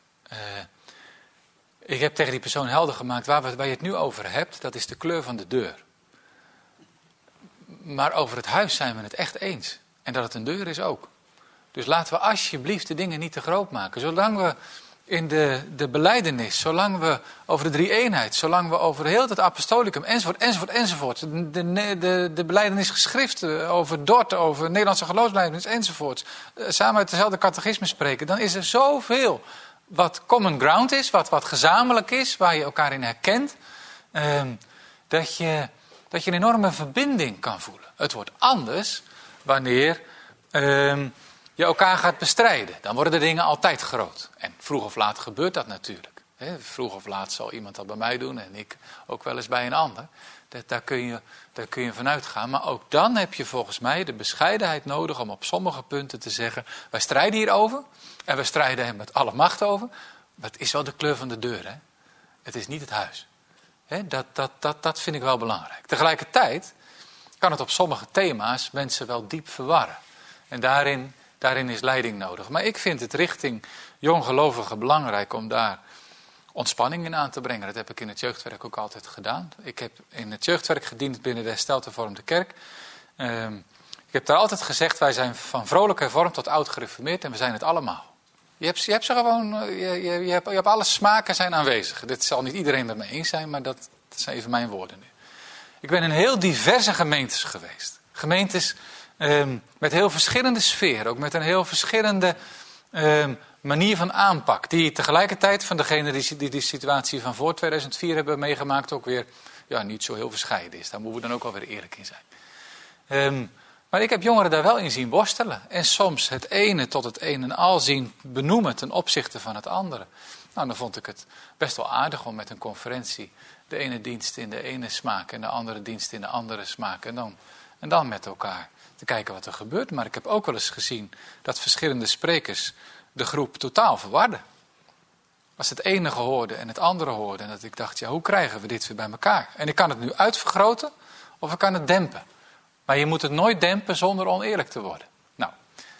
ik heb tegen die persoon helder gemaakt waar, we, waar je het nu over hebt, dat is de kleur van de deur. Maar over het huis zijn we het echt eens. En dat het een deur is ook. Dus laten we alsjeblieft de dingen niet te groot maken. Zolang we in de, de belijdenis, zolang we over de drie-eenheid, zolang we over heel het apostolicum, enzovoort, enzovoort, enzovoort. De, de, de, de belijdenisgeschriften over Dort, over Nederlandse geloofsbelijdenis, enzovoort. Samen uit dezelfde catechisme spreken. Dan is er zoveel wat common ground is, wat, wat gezamenlijk is, waar je elkaar in herkent. Um, dat, je, dat je een enorme verbinding kan voelen. Het wordt anders wanneer um, je elkaar gaat bestrijden. Dan worden de dingen altijd groot. En vroeg of laat gebeurt dat natuurlijk. He, vroeg of laat zal iemand dat bij mij doen en ik ook wel eens bij een ander. Dat, daar, kun je, daar kun je vanuit gaan. Maar ook dan heb je volgens mij de bescheidenheid nodig om op sommige punten te zeggen, wij strijden hierover en we strijden er met alle macht over. Maar het is wel de kleur van de deur. Hè? Het is niet het huis. He, dat, dat, dat, dat vind ik wel belangrijk. Tegelijkertijd kan het op sommige thema's mensen wel diep verwarren. En daarin, daarin is leiding nodig. Maar ik vind het richting jonggelovigen belangrijk om daar ontspanning in aan te brengen. Dat heb ik in het jeugdwerk ook altijd gedaan. Ik heb in het jeugdwerk gediend binnen de Hersteld Hervormde Kerk. Um, ik heb daar altijd gezegd, wij zijn van vrolijk hervormd tot oud gereformeerd en we zijn het allemaal. Je hebt, je hebt ze gewoon, je, je, je, hebt, je hebt alle smaken zijn aanwezig. Dit zal niet iedereen het mee eens zijn, maar dat, dat zijn even mijn woorden nu. Ik ben in heel diverse gemeentes geweest. Gemeentes um, met heel verschillende sferen, ook met een heel verschillende um, manier van aanpak. Die tegelijkertijd van degenen die, die die situatie van voor tweeduizend vier hebben meegemaakt ook weer ja, niet zo heel verscheiden is. Daar moeten we dan ook wel weer eerlijk in zijn. Um, maar ik heb jongeren daar wel in zien worstelen. En soms het ene tot het een en al zien benoemen ten opzichte van het andere. Nou, dan vond ik het best wel aardig om met een conferentie de ene dienst in de ene smaak en de andere dienst in de andere smaak. En dan, en dan met elkaar te kijken wat er gebeurt. Maar ik heb ook wel eens gezien dat verschillende sprekers de groep totaal verwarden. Als het ene hoorde en het andere hoorde. En dat ik dacht, ja, hoe krijgen we dit weer bij elkaar? En ik kan het nu uitvergroten of ik kan het dempen. Maar je moet het nooit dempen zonder oneerlijk te worden. Nou,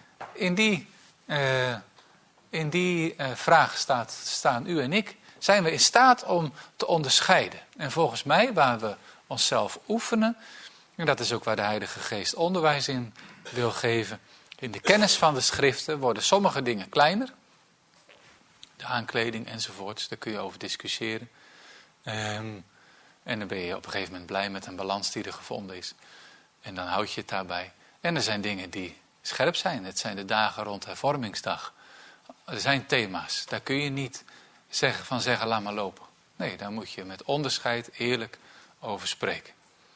in die, uh, in die uh, vraag staat, staan u en ik. Zijn we in staat om te onderscheiden? En volgens mij, waar we onszelf oefenen, en dat is ook waar de Heilige Geest onderwijs in wil geven. In de kennis van de schriften worden sommige dingen kleiner. De aankleding enzovoorts, daar kun je over discussiëren. Um, en dan ben je op een gegeven moment blij met een balans die er gevonden is. En dan houd je het daarbij. En er zijn dingen die scherp zijn. Het zijn de dagen rond hervormingsdag. Er zijn thema's. Daar kun je niet zeggen van zeggen, laat maar lopen. Nee, daar moet je met onderscheid eerlijk over spreken.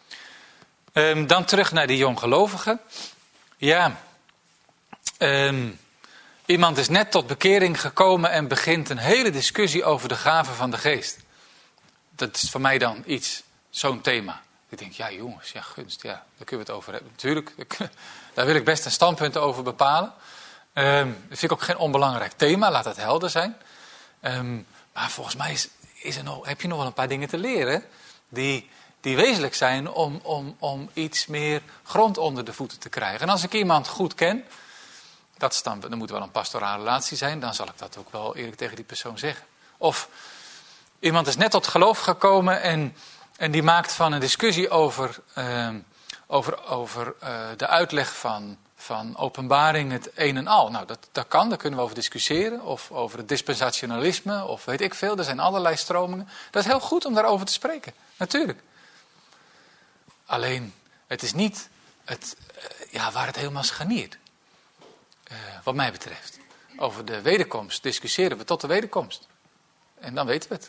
Um, dan terug naar die jonggelovigen. Ja, um, iemand is net tot bekering gekomen en begint een hele discussie over de gaven van de geest. Dat is voor mij dan iets, zo'n thema. Ik denk, ja jongens, ja gunst, ja, daar kunnen we het over hebben. Natuurlijk, daar wil ik best een standpunt over bepalen. Um, dat vind ik ook geen onbelangrijk thema, laat het helder zijn. Um, maar volgens mij is, is er nog, heb je nog wel een paar dingen te leren die, die wezenlijk zijn om, om, om iets meer grond onder de voeten te krijgen. En als ik iemand goed ken, dat is dan, dan moet wel een pastorale relatie zijn, dan zal ik dat ook wel eerlijk tegen die persoon zeggen. Of iemand is net tot geloof gekomen en, en die maakt van een discussie over, uh, over, over uh, de uitleg van, van openbaring het een en al. Nou, dat, dat kan, daar kunnen we over discussiëren. Of over het dispensationalisme, of weet ik veel. Er zijn allerlei stromingen. Dat is heel goed om daarover te spreken, natuurlijk. Alleen, het is niet het, uh, ja, waar het helemaal scharniert. Uh, wat mij betreft. Over de wederkomst discussiëren we tot de wederkomst. En dan weten we het.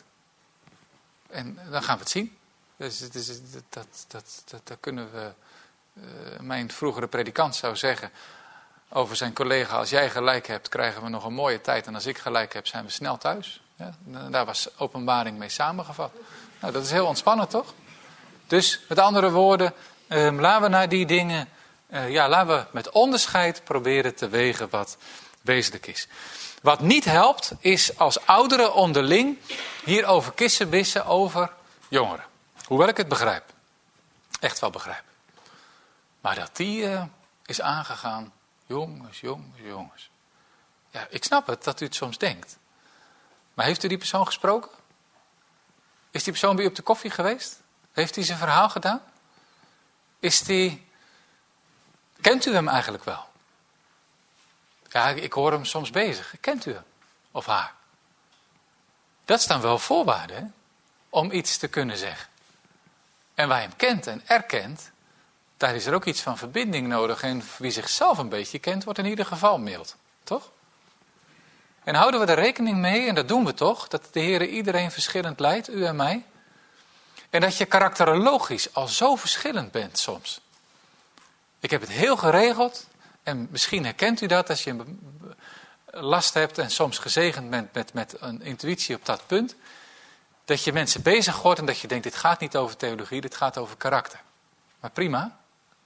En dan gaan we het zien. Dus het is, dat, dat, dat, dat, dat kunnen we... Uh, mijn vroegere predikant zou zeggen over zijn collega, als jij gelijk hebt, krijgen we nog een mooie tijd. En als ik gelijk heb, zijn we snel thuis. Ja, daar was openbaring mee samengevat. Nou, dat is heel ontspannend, toch? Dus, met andere woorden, uh, laten we naar die dingen... Uh, ja, laten we met onderscheid proberen te wegen wat wezenlijk is. Wat niet helpt, is als ouderen onderling hierover kissenbissen over jongeren. Hoewel ik het begrijp. Echt wel begrijp. Maar dat die uh, is aangegaan, jongens, jongens, jongens. Ja, ik snap het dat u het soms denkt. Maar heeft u die persoon gesproken? Is die persoon bij u op de koffie geweest? Heeft hij zijn verhaal gedaan? Is die... Kent u hem eigenlijk wel? Ja, ik hoor hem soms bezig. Kent u hem? Of haar? Dat staan wel voorwaarden, hè? Om iets te kunnen zeggen. En waar je hem kent en erkent, daar is er ook iets van verbinding nodig. En wie zichzelf een beetje kent, wordt in ieder geval mild. Toch? En houden we er rekening mee, en dat doen we toch, dat de Heer iedereen verschillend leidt, u en mij. En dat je karakterologisch al zo verschillend bent soms. Ik heb het heel geregeld, en misschien herkent u dat als je last hebt en soms gezegend bent met, met een intuïtie op dat punt. Dat je mensen bezig hoort en dat je denkt, dit gaat niet over theologie, dit gaat over karakter. Maar prima.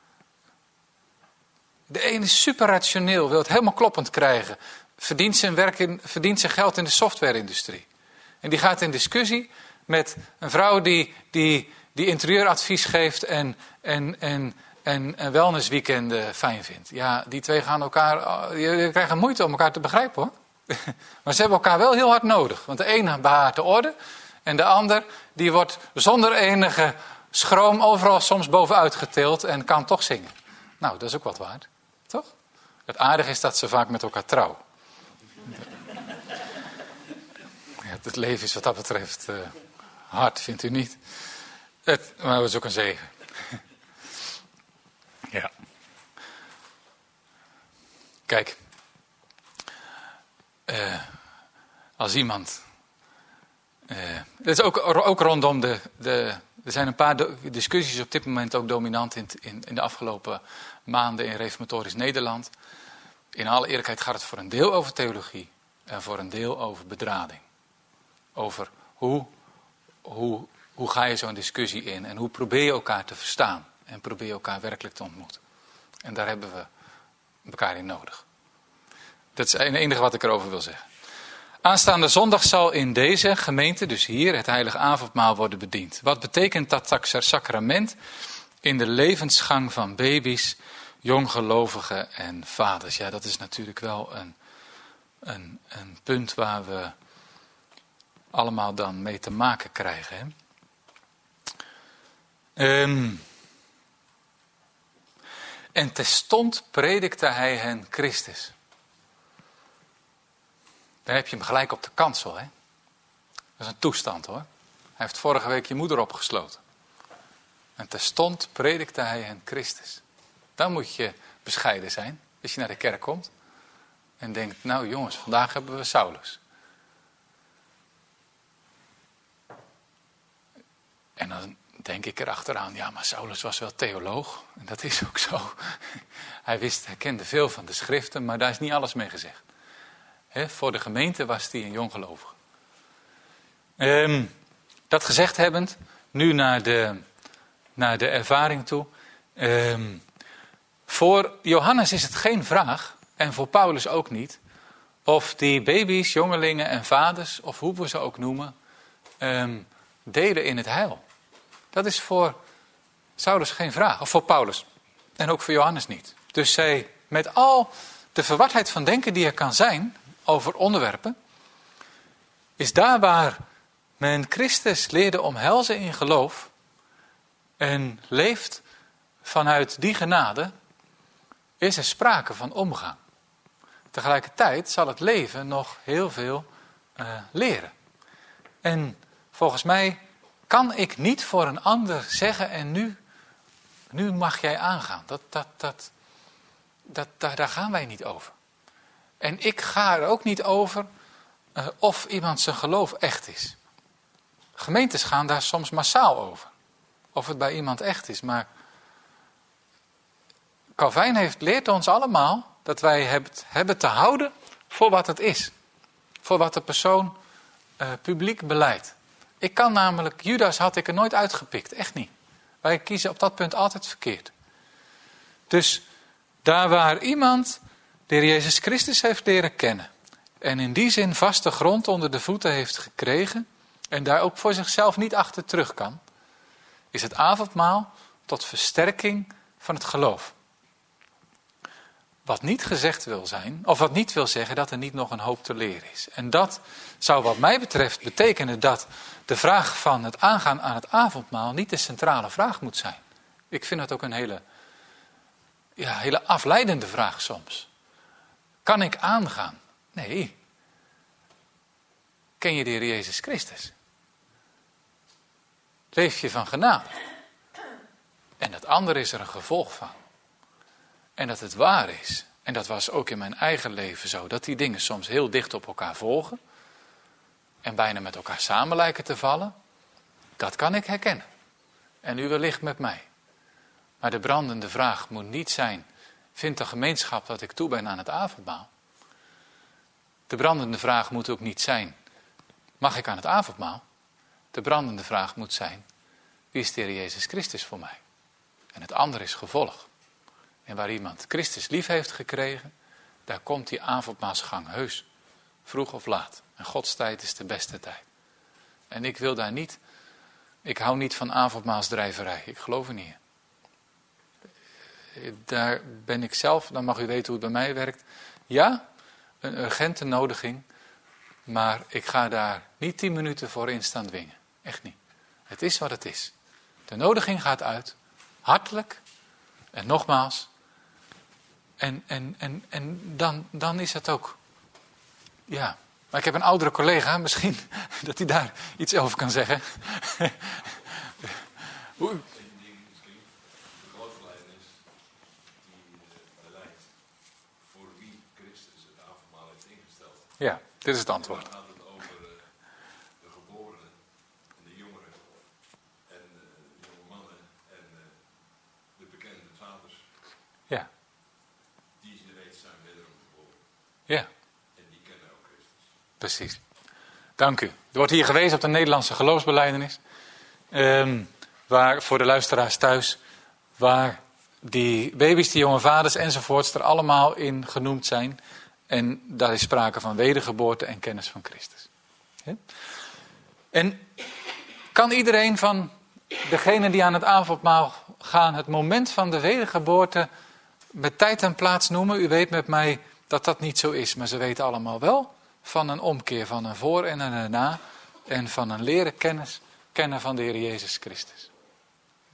De ene is super rationeel, wil het helemaal kloppend krijgen. Verdient zijn, werk in, verdient zijn geld in de software-industrie. En die gaat in discussie met een vrouw die, die, die interieuradvies geeft en, en, en, en, en wellnessweekenden fijn vindt. Ja, die twee gaan elkaar, je krijgt moeite om elkaar te begrijpen hoor. Maar ze hebben elkaar wel heel hard nodig. Want de ene behaart de orde en de ander die wordt zonder enige schroom overal soms bovenuit getild en kan toch zingen. Nou, dat is ook wat waard. Toch? Het aardige is dat ze vaak met elkaar trouwen. Ja, het leven is wat dat betreft uh, hard, vindt u niet? Het, maar het is ook een zegen. Ja. Kijk. Uh, als iemand... Uh, dat is ook, ook rondom de, de... Er zijn een paar do- discussies op dit moment ook dominant in, in, in de afgelopen maanden in reformatorisch Nederland. In alle eerlijkheid gaat het voor een deel over theologie en voor een deel over bedrading. Over hoe, hoe, hoe ga je zo'n discussie in en hoe probeer je elkaar te verstaan en probeer je elkaar werkelijk te ontmoeten. En daar hebben we elkaar in nodig. Dat is het enige wat ik erover wil zeggen. Aanstaande zondag zal in deze gemeente, dus hier, het heilige avondmaal worden bediend. Wat betekent dat sacrament in de levensgang van baby's, jonggelovigen en vaders? Ja, dat is natuurlijk wel een, een, een punt waar we allemaal dan mee te maken krijgen. Hè? Um, en terstond predikte hij hen Christus. Dan heb je hem gelijk op de kansel. Hè? Dat is een toestand hoor. Hij heeft vorige week je moeder opgesloten. En terstond predikte hij hen Christus. Dan moet je bescheiden zijn. Als je naar de kerk komt. En denkt, nou jongens, vandaag hebben we Saulus. En dan denk ik erachteraan, ja maar Saulus was wel theoloog. En dat is ook zo. Hij wist, hij kende veel van de schriften, maar daar is niet alles mee gezegd. He, voor de gemeente was hij een jonggelovige. Um, dat gezegd hebbend, nu naar de, naar de ervaring toe. Um, voor Johannes is het geen vraag, en voor Paulus ook niet, of die baby's, jongelingen en vaders, of hoe we ze ook noemen, um, delen in het heil. Dat is voor Saulus geen vraag, of voor Paulus. En ook voor Johannes niet. Dus zij, met al de verwardheid van denken die er kan zijn over onderwerpen, is daar waar men Christus leerde omhelzen in geloof en leeft vanuit die genade, is er sprake van omgaan. Tegelijkertijd zal het leven nog heel veel uh, leren. En volgens mij kan ik niet voor een ander zeggen en nu, nu mag jij aangaan. Dat, dat, dat, dat, daar, daar gaan wij niet over. En ik ga er ook niet over uh, of iemand zijn geloof echt is. Gemeentes gaan daar soms massaal over. Of het bij iemand echt is. Maar Calvijn heeft leert ons allemaal dat wij het hebben te houden voor wat het is. Voor wat de persoon uh, publiek beleidt. Ik kan namelijk, Judas had ik er nooit uitgepikt. Echt niet. Wij kiezen op dat punt altijd verkeerd. Dus daar waar iemand de Heer Jezus Christus heeft leren kennen. En in die zin vaste grond onder de voeten heeft gekregen. En daar ook voor zichzelf niet achter terug kan. Is het avondmaal tot versterking van het geloof. wat niet gezegd wil zijn, of wat niet wil zeggen dat er niet nog een hoop te leren is. En dat zou wat mij betreft betekenen dat de vraag van het aangaan aan het avondmaal niet de centrale vraag moet zijn. Ik vind het ook een hele, ja, hele afleidende vraag soms. Kan ik aangaan? Nee. Ken je de Heer Jezus Christus? Leef je van genade? En het andere is er een gevolg van. En dat het waar is. En dat was ook in mijn eigen leven zo. Dat die dingen soms heel dicht op elkaar volgen. En bijna met elkaar samen lijken te vallen. Dat kan ik herkennen. En u wellicht met mij. Maar de brandende vraag moet niet zijn: vindt de gemeenschap dat ik toe ben aan het avondmaal? De brandende vraag moet ook niet zijn: mag ik aan het avondmaal? De brandende vraag moet zijn: wie is de Heer Jezus Christus voor mij? En het andere is gevolg. En waar iemand Christus lief heeft gekregen, daar komt die avondmaalsgang heus. Vroeg of laat. En Gods tijd is de beste tijd. En ik wil daar niet, ik hou niet van avondmaalsdrijverij. Ik geloof er niet in. Daar ben ik zelf, dan mag u weten hoe het bij mij werkt. Ja, een urgente nodiging. Maar ik ga daar niet tien minuten voor in staan dwingen. Echt niet. Het is wat het is. De nodiging gaat uit. Hartelijk. En nogmaals. En, en, en, en dan, dan is het ook. Ja. Maar ik heb een oudere collega. Misschien dat hij daar iets over kan zeggen. Hoe? De geloofsbelijdenis die beleidt voor wie Christus het avondmaal heeft ingesteld. Ja, dit is het antwoord. Dan gaat het over de geborenen en de jongeren en de jonge mannen en de bekende vaders. Ja. Die reeds zijn wederom geboren. Ja. En die kennen ook Christus. Precies. Dank u. Er wordt hier gewezen op de Nederlandse geloofsbelijdenis. Um, waar, voor de luisteraars thuis, waar die baby's, die jonge vaders enzovoorts er allemaal in genoemd zijn. En daar is sprake van wedergeboorte en kennis van Christus. Ja? En kan iedereen van degenen die aan het avondmaal gaan het moment van de wedergeboorte met tijd en plaats noemen? U weet met mij dat dat niet zo is, maar ze weten allemaal wel van een omkeer, van een voor en een na. En van een leren kennis, kennen van de Heer Jezus Christus. Ja.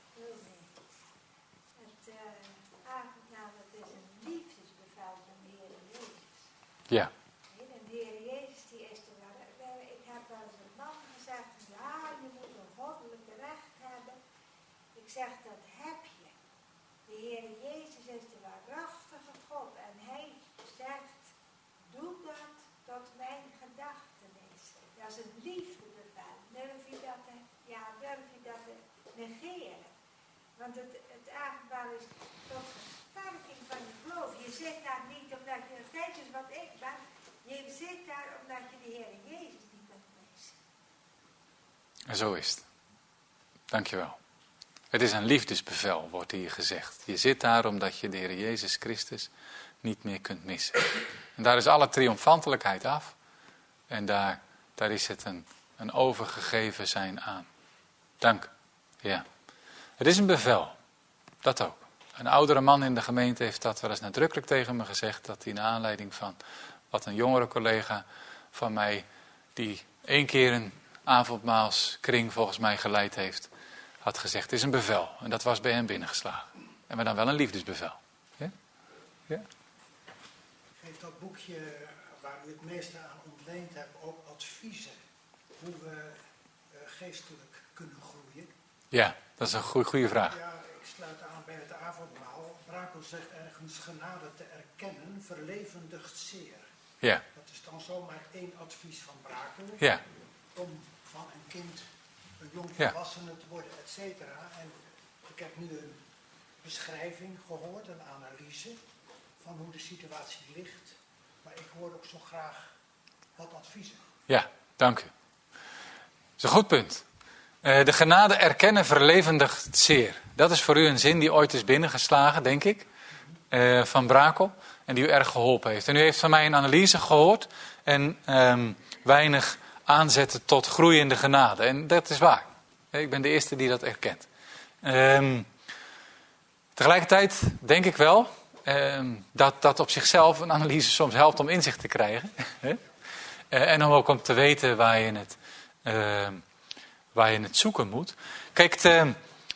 Het uh, avondmaal, dat is een liefdesbevel van de Heer Jezus. Ja. En de Heer Jezus die is er wel. Ik heb wel eens een man gezegd: ja, je moet een goddelijke recht hebben. Ik zeg: dat heb je. De Heer Jezus is de waarachtige God en hij zegt: doe dat tot mijn gedachtenis. Dat is een liefdebevel. Durf je dat te, ja, durf je dat te negeren? Want het, het avondmaal is tot versterking van je geloof. Je zit daar niet omdat je, kijk eens wat ik ben. Je zit daar omdat je de Heer Jezus niet kunt missen. En zo is het. Dankjewel. Het is een liefdesbevel, wordt hier gezegd. Je zit daar omdat je de Heer Jezus Christus niet meer kunt missen. En daar is alle triomfantelijkheid af. En daar, daar is het een, een overgegeven zijn aan. Dank. Ja. Het is een bevel. Dat ook. Een oudere man in de gemeente heeft dat wel eens nadrukkelijk tegen me gezegd. Dat hij naar aanleiding van wat een jongere collega van mij, die één keer een avondmaalskring volgens mij geleid heeft, had gezegd: het is een bevel. En dat was bij hem binnengeslagen. En maar dan wel een liefdesbevel. Ja? Ja? Geeft dat boekje waar u het meeste aan ontleend hebt ook adviezen hoe we uh, geestelijk kunnen groeien? Ja, dat is een goeie, goede vraag. Ja, ik sluit aan bij het avondmaal. Brakel zegt ergens: genade te erkennen verlevendigt zeer. Ja. Dat is dan zomaar één advies van Brakel. Ja. Om van een kind een jong Ja. volwassene te worden, et cetera. En ik heb nu een beschrijving gehoord, een analyse van hoe de situatie ligt. Maar ik hoor ook zo graag wat adviezen. Ja, dank u. Dat is een goed punt. Uh, de genade erkennen verlevendigt zeer. Dat is voor u een zin die ooit is binnengeslagen, denk ik, uh, van Brakel. En die u erg geholpen heeft. En u heeft van mij een analyse gehoord. En um, weinig aanzetten tot groeiende genade. En dat is waar. Ik ben de eerste die dat erkent. Um, tegelijkertijd denk ik wel, uh, dat, dat op zichzelf een analyse soms helpt om inzicht te krijgen. uh, en om ook om te weten waar je het, uh, waar je het zoeken moet. Kijk, de,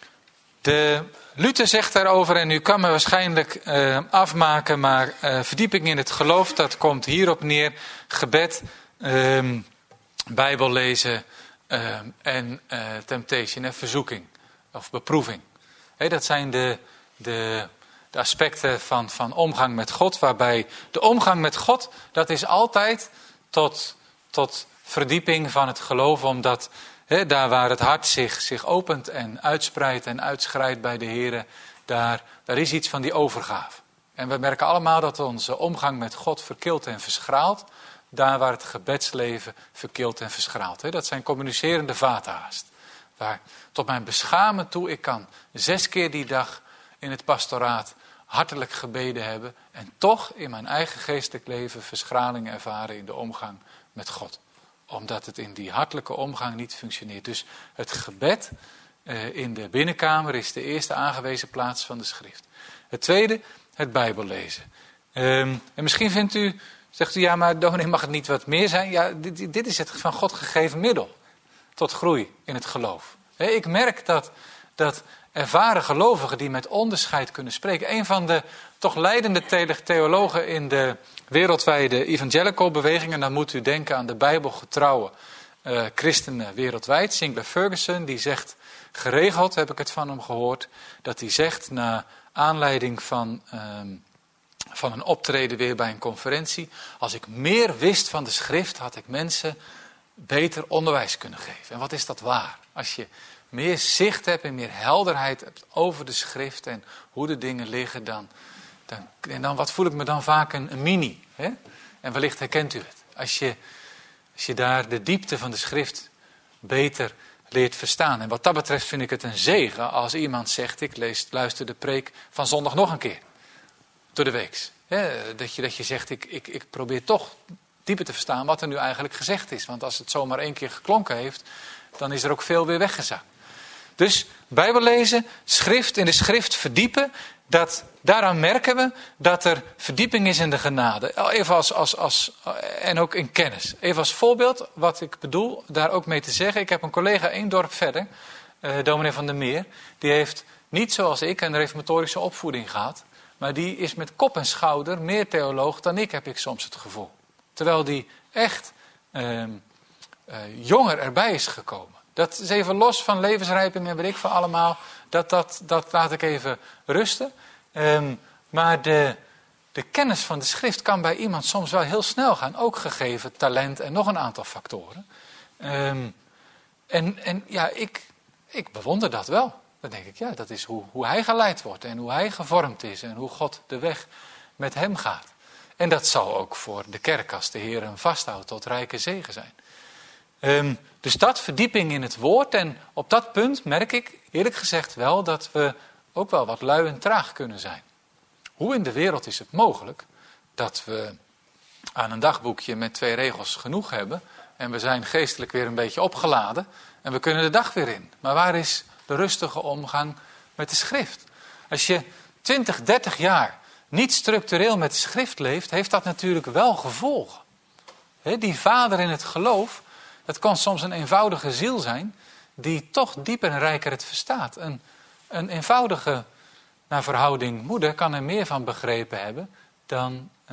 de Luther zegt daarover, en u kan me waarschijnlijk uh, afmaken, maar uh, verdieping in het geloof, dat komt hierop neer. Gebed, uh, Bijbel lezen uh, en uh, temptation, en verzoeking of beproeving. He, dat zijn de, de, de aspecten van, van omgang met God, waarbij de omgang met God, dat is altijd tot, tot verdieping van het geloof, omdat he, daar waar het hart zich, zich opent en uitspreidt en uitschrijdt bij de Heer, daar, daar is iets van die overgave. En we merken allemaal dat onze omgang met God verkilt en verschraalt, daar waar het gebedsleven verkilt en verschraalt. He, dat zijn communicerende vaten haast. Waar tot mijn beschamen toe, ik kan zes keer die dag in het pastoraat hartelijk gebeden hebben en toch in mijn eigen geestelijk leven verschraling ervaren in de omgang met God. Omdat het in die hartelijke omgang niet functioneert. Dus het gebed uh, in de binnenkamer is de eerste aangewezen plaats van de schrift. Het tweede, het Bijbel lezen. Um, en misschien vindt u, zegt u, ja, maar dominee, mag het niet wat meer zijn? Ja, dit, dit is het van God gegeven middel tot groei in het geloof. He, ik merk dat, dat ervaren gelovigen die met onderscheid kunnen spreken. Een van de toch leidende theologen in de wereldwijde evangelical beweging, en dan moet u denken aan de bijbelgetrouwe uh, christenen wereldwijd, Sinclair Ferguson, die zegt, geregeld heb ik het van hem gehoord, dat hij zegt, na aanleiding van, um, van een optreden weer bij een conferentie, als ik meer wist van de schrift, had ik mensen beter onderwijs kunnen geven. En wat is dat waar? Als je meer zicht hebt en meer helderheid hebt over de schrift en hoe de dingen liggen, dan, dan, en dan wat voel ik me dan vaak een, een mini. Hè? En wellicht herkent u het. Als je, als je daar de diepte van de schrift beter leert verstaan. En wat dat betreft vind ik het een zegen als iemand zegt, ik lees, luister de preek van zondag nog een keer. Door de weeks. Hè? Dat, je, dat je zegt, ik, ik, ik probeer toch dieper te verstaan wat er nu eigenlijk gezegd is. Want als het zomaar één keer geklonken heeft, dan is er ook veel weer weggezakt. Dus Bijbel lezen, schrift in de schrift verdiepen, dat, daaraan merken we dat er verdieping is in de genade. Even als, als, als, en ook in kennis. Even als voorbeeld, wat ik bedoel daar ook mee te zeggen. Ik heb een collega één dorp verder, uh, dominee van der Meer. Die heeft niet zoals ik een reformatorische opvoeding gehad. Maar die is met kop en schouder meer theoloog dan ik, heb ik soms het gevoel. Terwijl die echt uh, uh, jonger erbij is gekomen. Dat is even los van levensrijping en weet ik van allemaal. Dat, dat, dat laat ik even rusten. Um, maar de, de kennis van de schrift kan bij iemand soms wel heel snel gaan. Ook gegeven talent en nog een aantal factoren. Um, en en ja, ik, ik bewonder dat wel. Dan denk ik, ja, dat is hoe, hoe hij geleid wordt. En hoe hij gevormd is. En hoe God de weg met hem gaat. En dat zal ook voor de kerk, als de Heer hem vasthoudt, tot rijke zegen zijn. Um, dus dat, verdieping in het woord. En op dat punt merk ik eerlijk gezegd wel dat we ook wel wat lui en traag kunnen zijn. Hoe in de wereld is het mogelijk dat we aan een dagboekje met twee regels genoeg hebben en we zijn geestelijk weer een beetje opgeladen en we kunnen de dag weer in. Maar waar is de rustige omgang met de schrift? Als je twintig, dertig jaar niet structureel met de schrift leeft, heeft dat natuurlijk wel gevolgen. He, die vader in het geloof, het kan soms een eenvoudige ziel zijn die toch dieper en rijker het verstaat. Een, een eenvoudige, naar verhouding moeder, kan er meer van begrepen hebben dan, uh,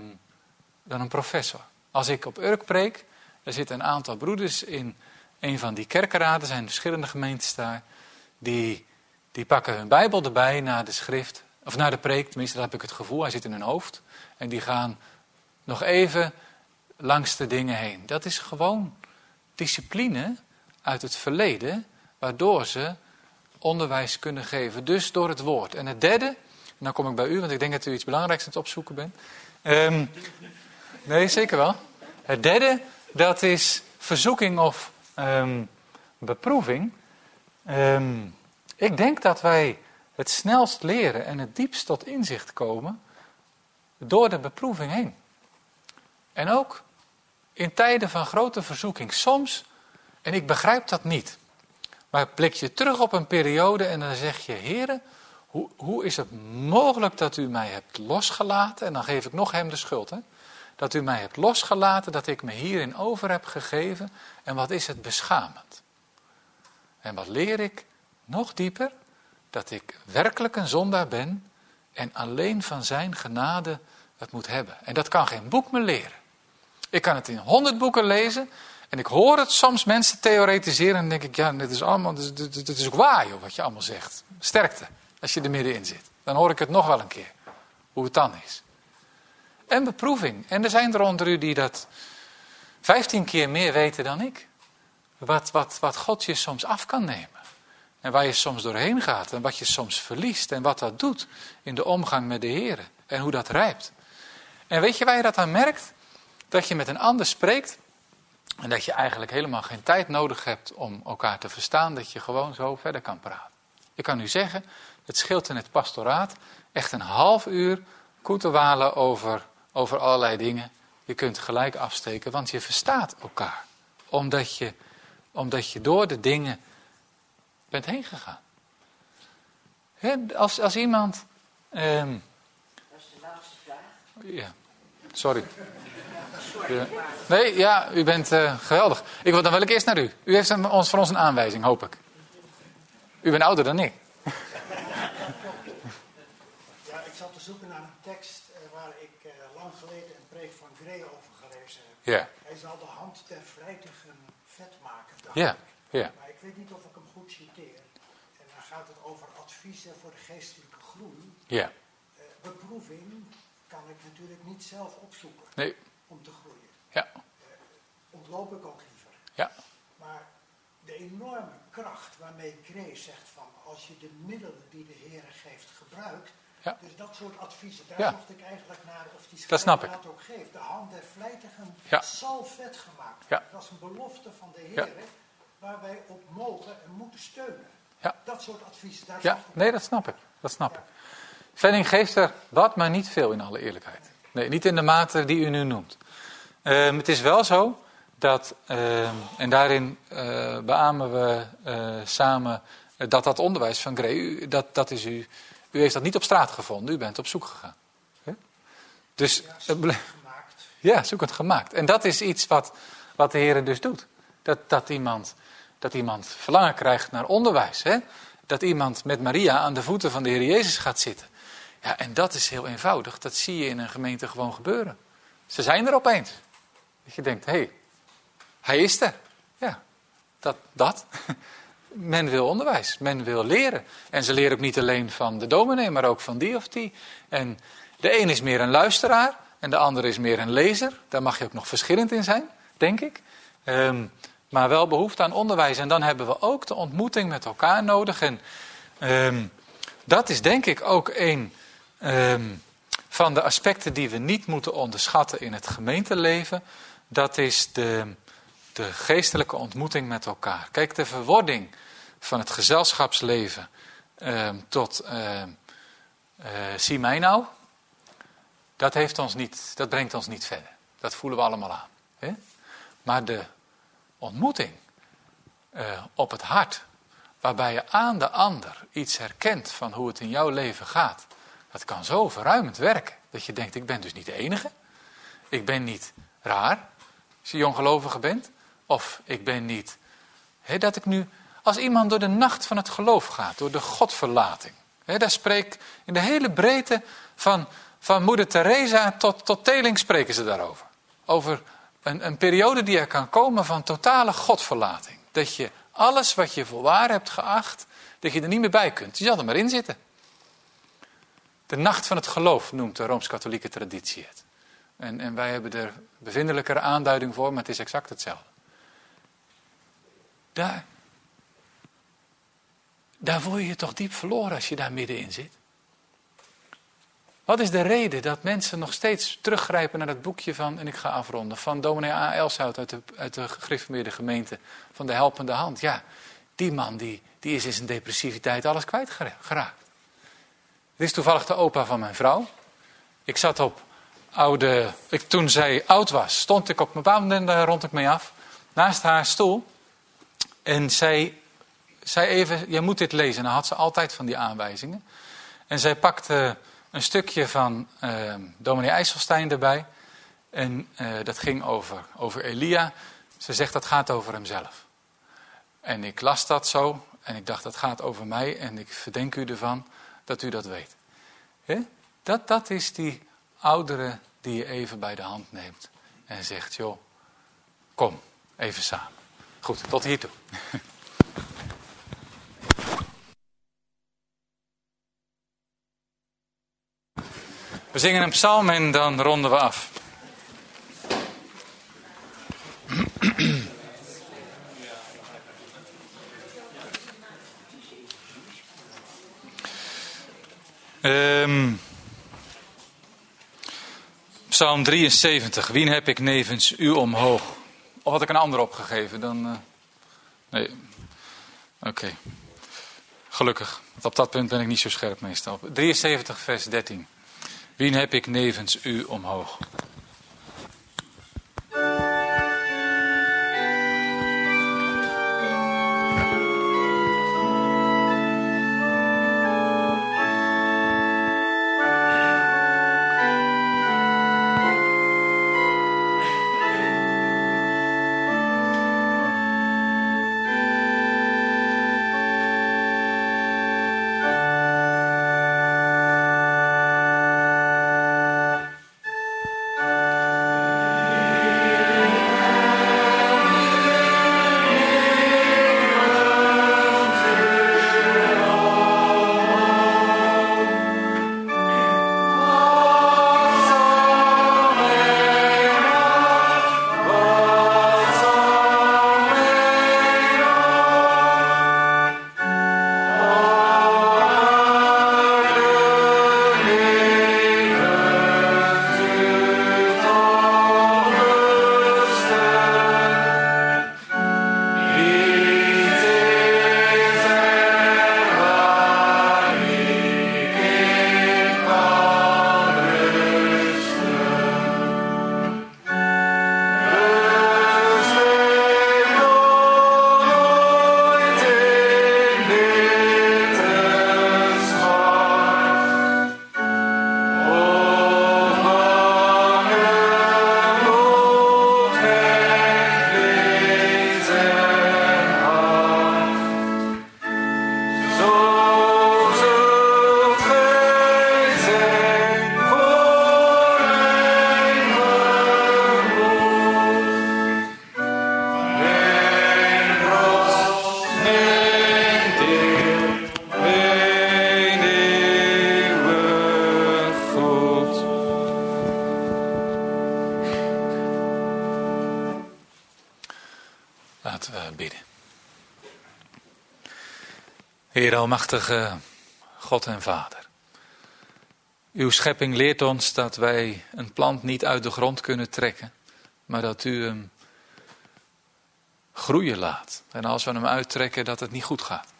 dan een professor. Als ik op Urk preek, er zitten een aantal broeders in een van die kerkenraden, er zijn verschillende gemeentes daar, die, die pakken hun Bijbel erbij naar de schrift, of naar de preek, tenminste dat heb ik het gevoel, hij zit in hun hoofd, en die gaan nog even langs de dingen heen. Dat is gewoon discipline uit het verleden, waardoor ze onderwijs kunnen geven. Dus door het woord. En het derde, en dan kom ik bij u, want ik denk dat u iets belangrijks aan het opzoeken bent. Um, nee, zeker wel. Het derde, dat is verzoeking of um, beproeving. Um, ik denk dat wij het snelst leren en het diepst tot inzicht komen door de beproeving heen. En ook in tijden van grote verzoeking. Soms, en ik begrijp dat niet, maar blik je terug op een periode en dan zeg je, Heere, Hoe, hoe is het mogelijk dat u mij hebt losgelaten? En dan geef ik nog hem de schuld. Hè? Dat u mij hebt losgelaten, dat ik me hierin over heb gegeven. En wat is het beschamend? En wat leer ik nog dieper? Dat ik werkelijk een zondaar ben en alleen van zijn genade het moet hebben. En dat kan geen boek me leren. Ik kan het in honderd boeken lezen en ik hoor het soms mensen theoretiseren en dan denk ik, ja, dit is allemaal, dit, dit, dit is ook waar, joh, wat je allemaal zegt. Sterkte, als je er middenin zit. Dan hoor ik het nog wel een keer, hoe het dan is. En beproeving. En er zijn er onder u die dat vijftien keer meer weten dan ik. Wat, wat, wat God je soms af kan nemen. En waar je soms doorheen gaat. En wat je soms verliest. En wat dat doet in de omgang met de Heer. En hoe dat rijpt. En weet je waar je dat aan merkt? Dat je met een ander spreekt. En dat je eigenlijk helemaal geen tijd nodig hebt om elkaar te verstaan. Dat je gewoon zo verder kan praten. Ik kan u zeggen, het scheelt in het pastoraat echt een half uur koetewalen over, over allerlei dingen. Je kunt gelijk afsteken, want je verstaat elkaar. Omdat je, omdat je door de dingen bent heen gegaan. He, als, als iemand... Um, Dat is de laatste vraag. ja, sorry. Ja. Nee, ja, u bent uh, geweldig. Ik wil, dan wil ik eerst naar u. U heeft een, ons, voor ons een aanwijzing, hoop ik. U bent ouder dan ik. Ja, ik zat te zoeken naar een tekst uh, waar ik uh, lang geleden een preek van Gray over gelezen heb. Ja. Hij zal de hand ter vlijtigen vet maken. dacht Ja, ik. ja. Maar ik weet niet of ik hem goed citeer. En dan gaat het over adviezen voor de geestelijke groei. Ja. Uh, beproeving kan ik natuurlijk niet zelf opzoeken Nee. om te groeien. Ja. Uh, ontloop ik ook liever. Ja. Maar de enorme kracht waarmee Gray zegt van als je de middelen die de Heer geeft gebruikt. Ja. Dus dat soort adviezen, daar Ja. zocht ik eigenlijk naar of die Dat snap ik. schrijver dat ook geeft. De hand der vlijtigen Ja. zal vet gemaakt. Ja. Dat is een belofte van de Ja. Heer waar wij op mogen en moeten steunen. Ja. Dat soort adviezen, daar Ja, zocht ik nee, dat snap ik. Dat snap ik. Venning geeft er wat, maar niet veel in alle eerlijkheid. Nee, niet in de mate die u nu noemt. Um, het is wel zo dat, um, en daarin uh, beamen we uh, samen uh, dat dat onderwijs van Gray, u, dat, dat is u, u heeft dat niet op straat gevonden, u bent op zoek gegaan. He? Dus, ja, uh, zoekend gemaakt. ja, zoekend gemaakt. En dat is iets wat, wat de Heer dus doet. Dat, dat, iemand, dat iemand verlangen krijgt naar onderwijs. Hè? Dat iemand met Maria aan de voeten van de Heer Jezus gaat zitten. Ja, en dat is heel eenvoudig. Dat zie je in een gemeente gewoon gebeuren. Ze zijn er opeens. Dat je denkt, hé, hey, hij is er. Ja, dat, dat. Men wil onderwijs, men wil leren. En ze leren ook niet alleen van de dominee, maar ook van die of die. En de een is meer een luisteraar en de ander is meer een lezer. Daar mag je ook nog verschillend in zijn, denk ik. Um, maar wel behoefte aan onderwijs. En dan hebben we ook de ontmoeting met elkaar nodig. En um, dat is denk ik ook een um, van de aspecten die we niet moeten onderschatten in het gemeenteleven. Dat is de, de geestelijke ontmoeting met elkaar. Kijk, de verwording van het gezelschapsleven um, tot uh, uh, zie mij nou, dat, heeft ons niet, dat brengt ons niet verder. Dat voelen we allemaal aan. Hè? Maar de ontmoeting uh, op het hart, waarbij je aan de ander iets herkent van hoe het in jouw leven gaat, dat kan zo verruimend werken. Dat je denkt, ik ben dus niet de enige. Ik ben niet raar, als je jonggelovige bent. Of ik ben niet, he, dat ik nu, als iemand door de nacht van het geloof gaat, door de godverlating. He, daar spreek in de hele breedte van, van moeder Teresa tot, tot Teling spreken ze daarover. Over een, een periode die er kan komen van totale godverlating. Dat je alles wat je voor waar hebt geacht, dat je er niet meer bij kunt. Je zal er maar in zitten. De nacht van het geloof noemt de Rooms-Katholieke traditie het. En, en wij hebben er bevindelijkere aanduiding voor, maar het is exact hetzelfde. Daar, daar voel je je toch diep verloren als je daar middenin zit. Wat is de reden dat mensen nog steeds teruggrijpen naar dat boekje van, en ik ga afronden, van dominee A. Elshout uit de, uit de gereformeerde gemeente van de helpende hand. Ja, die man die, die is in zijn depressiviteit alles kwijtgeraakt. Dit is toevallig de opa van mijn vrouw. Ik zat op oude, ik, toen zij oud was, stond ik op mijn baan en daar rond ik mee af, naast haar stoel. En zij zei even, jij moet dit lezen. En dan had ze altijd van die aanwijzingen. En zij pakte een stukje van uh, dominee IJsselstein erbij. En uh, dat ging over, over Elia. Ze zegt dat gaat over hemzelf. En ik las dat zo en ik dacht dat gaat over mij. En ik verdenk u ervan dat u dat weet. He? Dat, dat is die oudere die je even bij de hand neemt. En zegt, joh, kom, even samen. Goed, tot hiertoe. We zingen een psalm en dan ronden we af. um, Psalm drieënzeventig. Wien heb ik nevens u omhoog? Of had ik een ander opgegeven? Dan, uh, nee. Oké. Okay. Gelukkig. Want op dat punt ben ik niet zo scherp meestal. drieënzeventig vers dertien. Wien heb ik nevens u omhoog? Heer almachtige God en Vader. Uw schepping leert ons dat wij een plant niet uit de grond kunnen trekken, maar dat u hem groeien laat. En als we hem uittrekken, dat het niet goed gaat.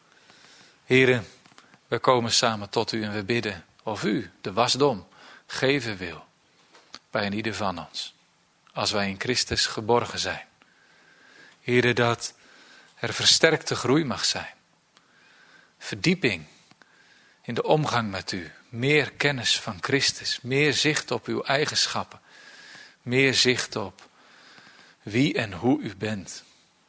Here, we komen samen tot u en we bidden of u de wasdom geven wil bij een ieder van ons. Als wij in Christus geborgen zijn. Here, dat er versterkte groei mag zijn. Verdieping in de omgang met u. Meer kennis van Christus. Meer zicht op uw eigenschappen. Meer zicht op wie en hoe u bent.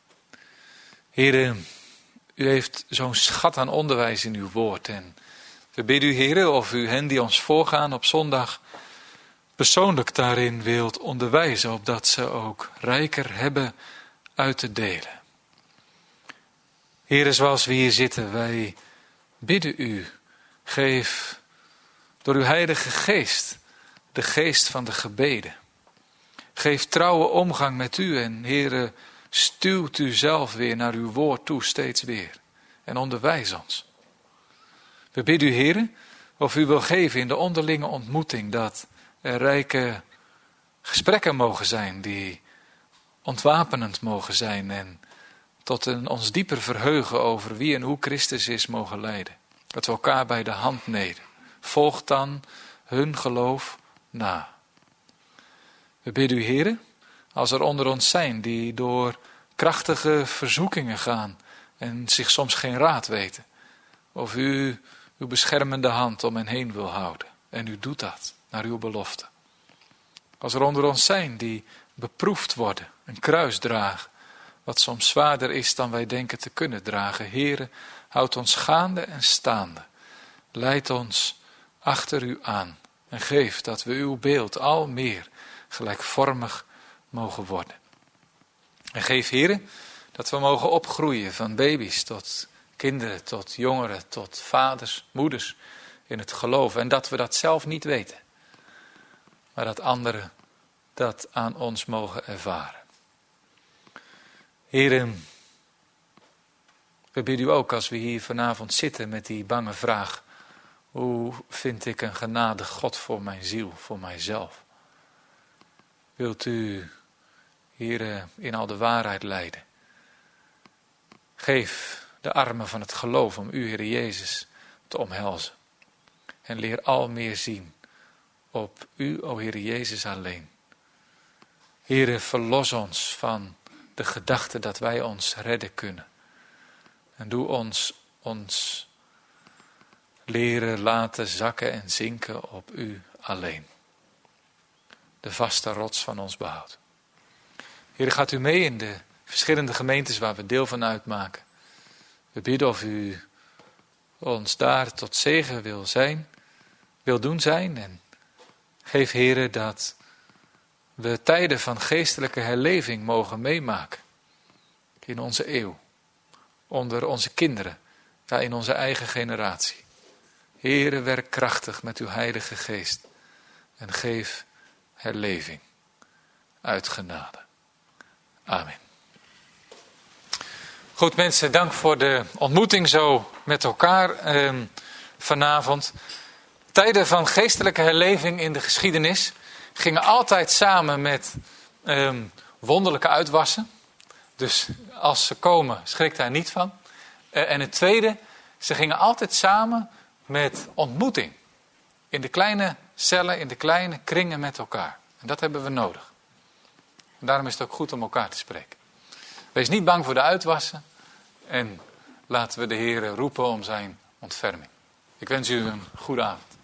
Heere, u heeft zo'n schat aan onderwijs in uw woord. En we bidden u, Heere, of u hen die ons voorgaan op zondag persoonlijk daarin wilt onderwijzen. Opdat ze ook rijker hebben uit te delen. Heere, zoals we hier zitten, wij bidden u, geef door uw heilige geest, de geest van de gebeden. Geef trouwe omgang met u en Heere, stuwt u zelf weer naar uw woord toe, steeds weer. En onderwijs ons. We bidden u, Heere, of u wil geven in de onderlinge ontmoeting, dat er rijke gesprekken mogen zijn, die ontwapenend mogen zijn en tot een ons dieper verheugen over wie en hoe Christus is mogen leiden. Dat we elkaar bij de hand nemen. Volg dan hun geloof na. We bidden u, Heere, als er onder ons zijn die door krachtige verzoekingen gaan en zich soms geen raad weten. Of u uw beschermende hand om hen heen wil houden. En u doet dat naar uw belofte. Als er onder ons zijn die beproefd worden, een kruis dragen, wat soms zwaarder is dan wij denken te kunnen dragen. Heere, houd ons gaande en staande. Leid ons achter u aan en geef dat we uw beeld al meer gelijkvormig mogen worden. En geef, Heere, dat we mogen opgroeien van baby's tot kinderen, tot jongeren, tot vaders, moeders in het geloof. En dat we dat zelf niet weten, maar dat anderen dat aan ons mogen ervaren. Heere, we bidden u ook als we hier vanavond zitten met die bange vraag: hoe vind ik een genadig God voor mijn ziel, voor mijzelf? Wilt u, Heere, in al de waarheid leiden? Geef de armen van het geloof om u, Heere Jezus, te omhelzen. En leer al meer zien op u, o Heere Jezus, alleen. Heere, verlos ons van de gedachte dat wij ons redden kunnen. En doe ons ons leren laten zakken en zinken op u alleen. De vaste rots van ons behoud. Heere, gaat u mee in de verschillende gemeentes waar we deel van uitmaken. We bidden of u ons daar tot zegen wil zijn, wil doen zijn. En geef, Heere, dat we tijden van geestelijke herleving mogen meemaken. In onze eeuw. Onder onze kinderen. Ja, in onze eigen generatie. Heere, werk krachtig met uw heilige geest. En geef herleving. Uit genade. Amen. Goed mensen, dank voor de ontmoeting zo met elkaar eh, vanavond. Tijden van geestelijke herleving in de geschiedenis gingen altijd samen met eh, wonderlijke uitwassen. Dus als ze komen, schrik daar niet van. Uh, en het tweede, ze gingen altijd samen met ontmoeting. In de kleine cellen, in de kleine kringen met elkaar. En dat hebben we nodig. En daarom is het ook goed om elkaar te spreken. Wees niet bang voor de uitwassen. En laten we de Heer roepen om zijn ontferming. Ik wens u een goede avond.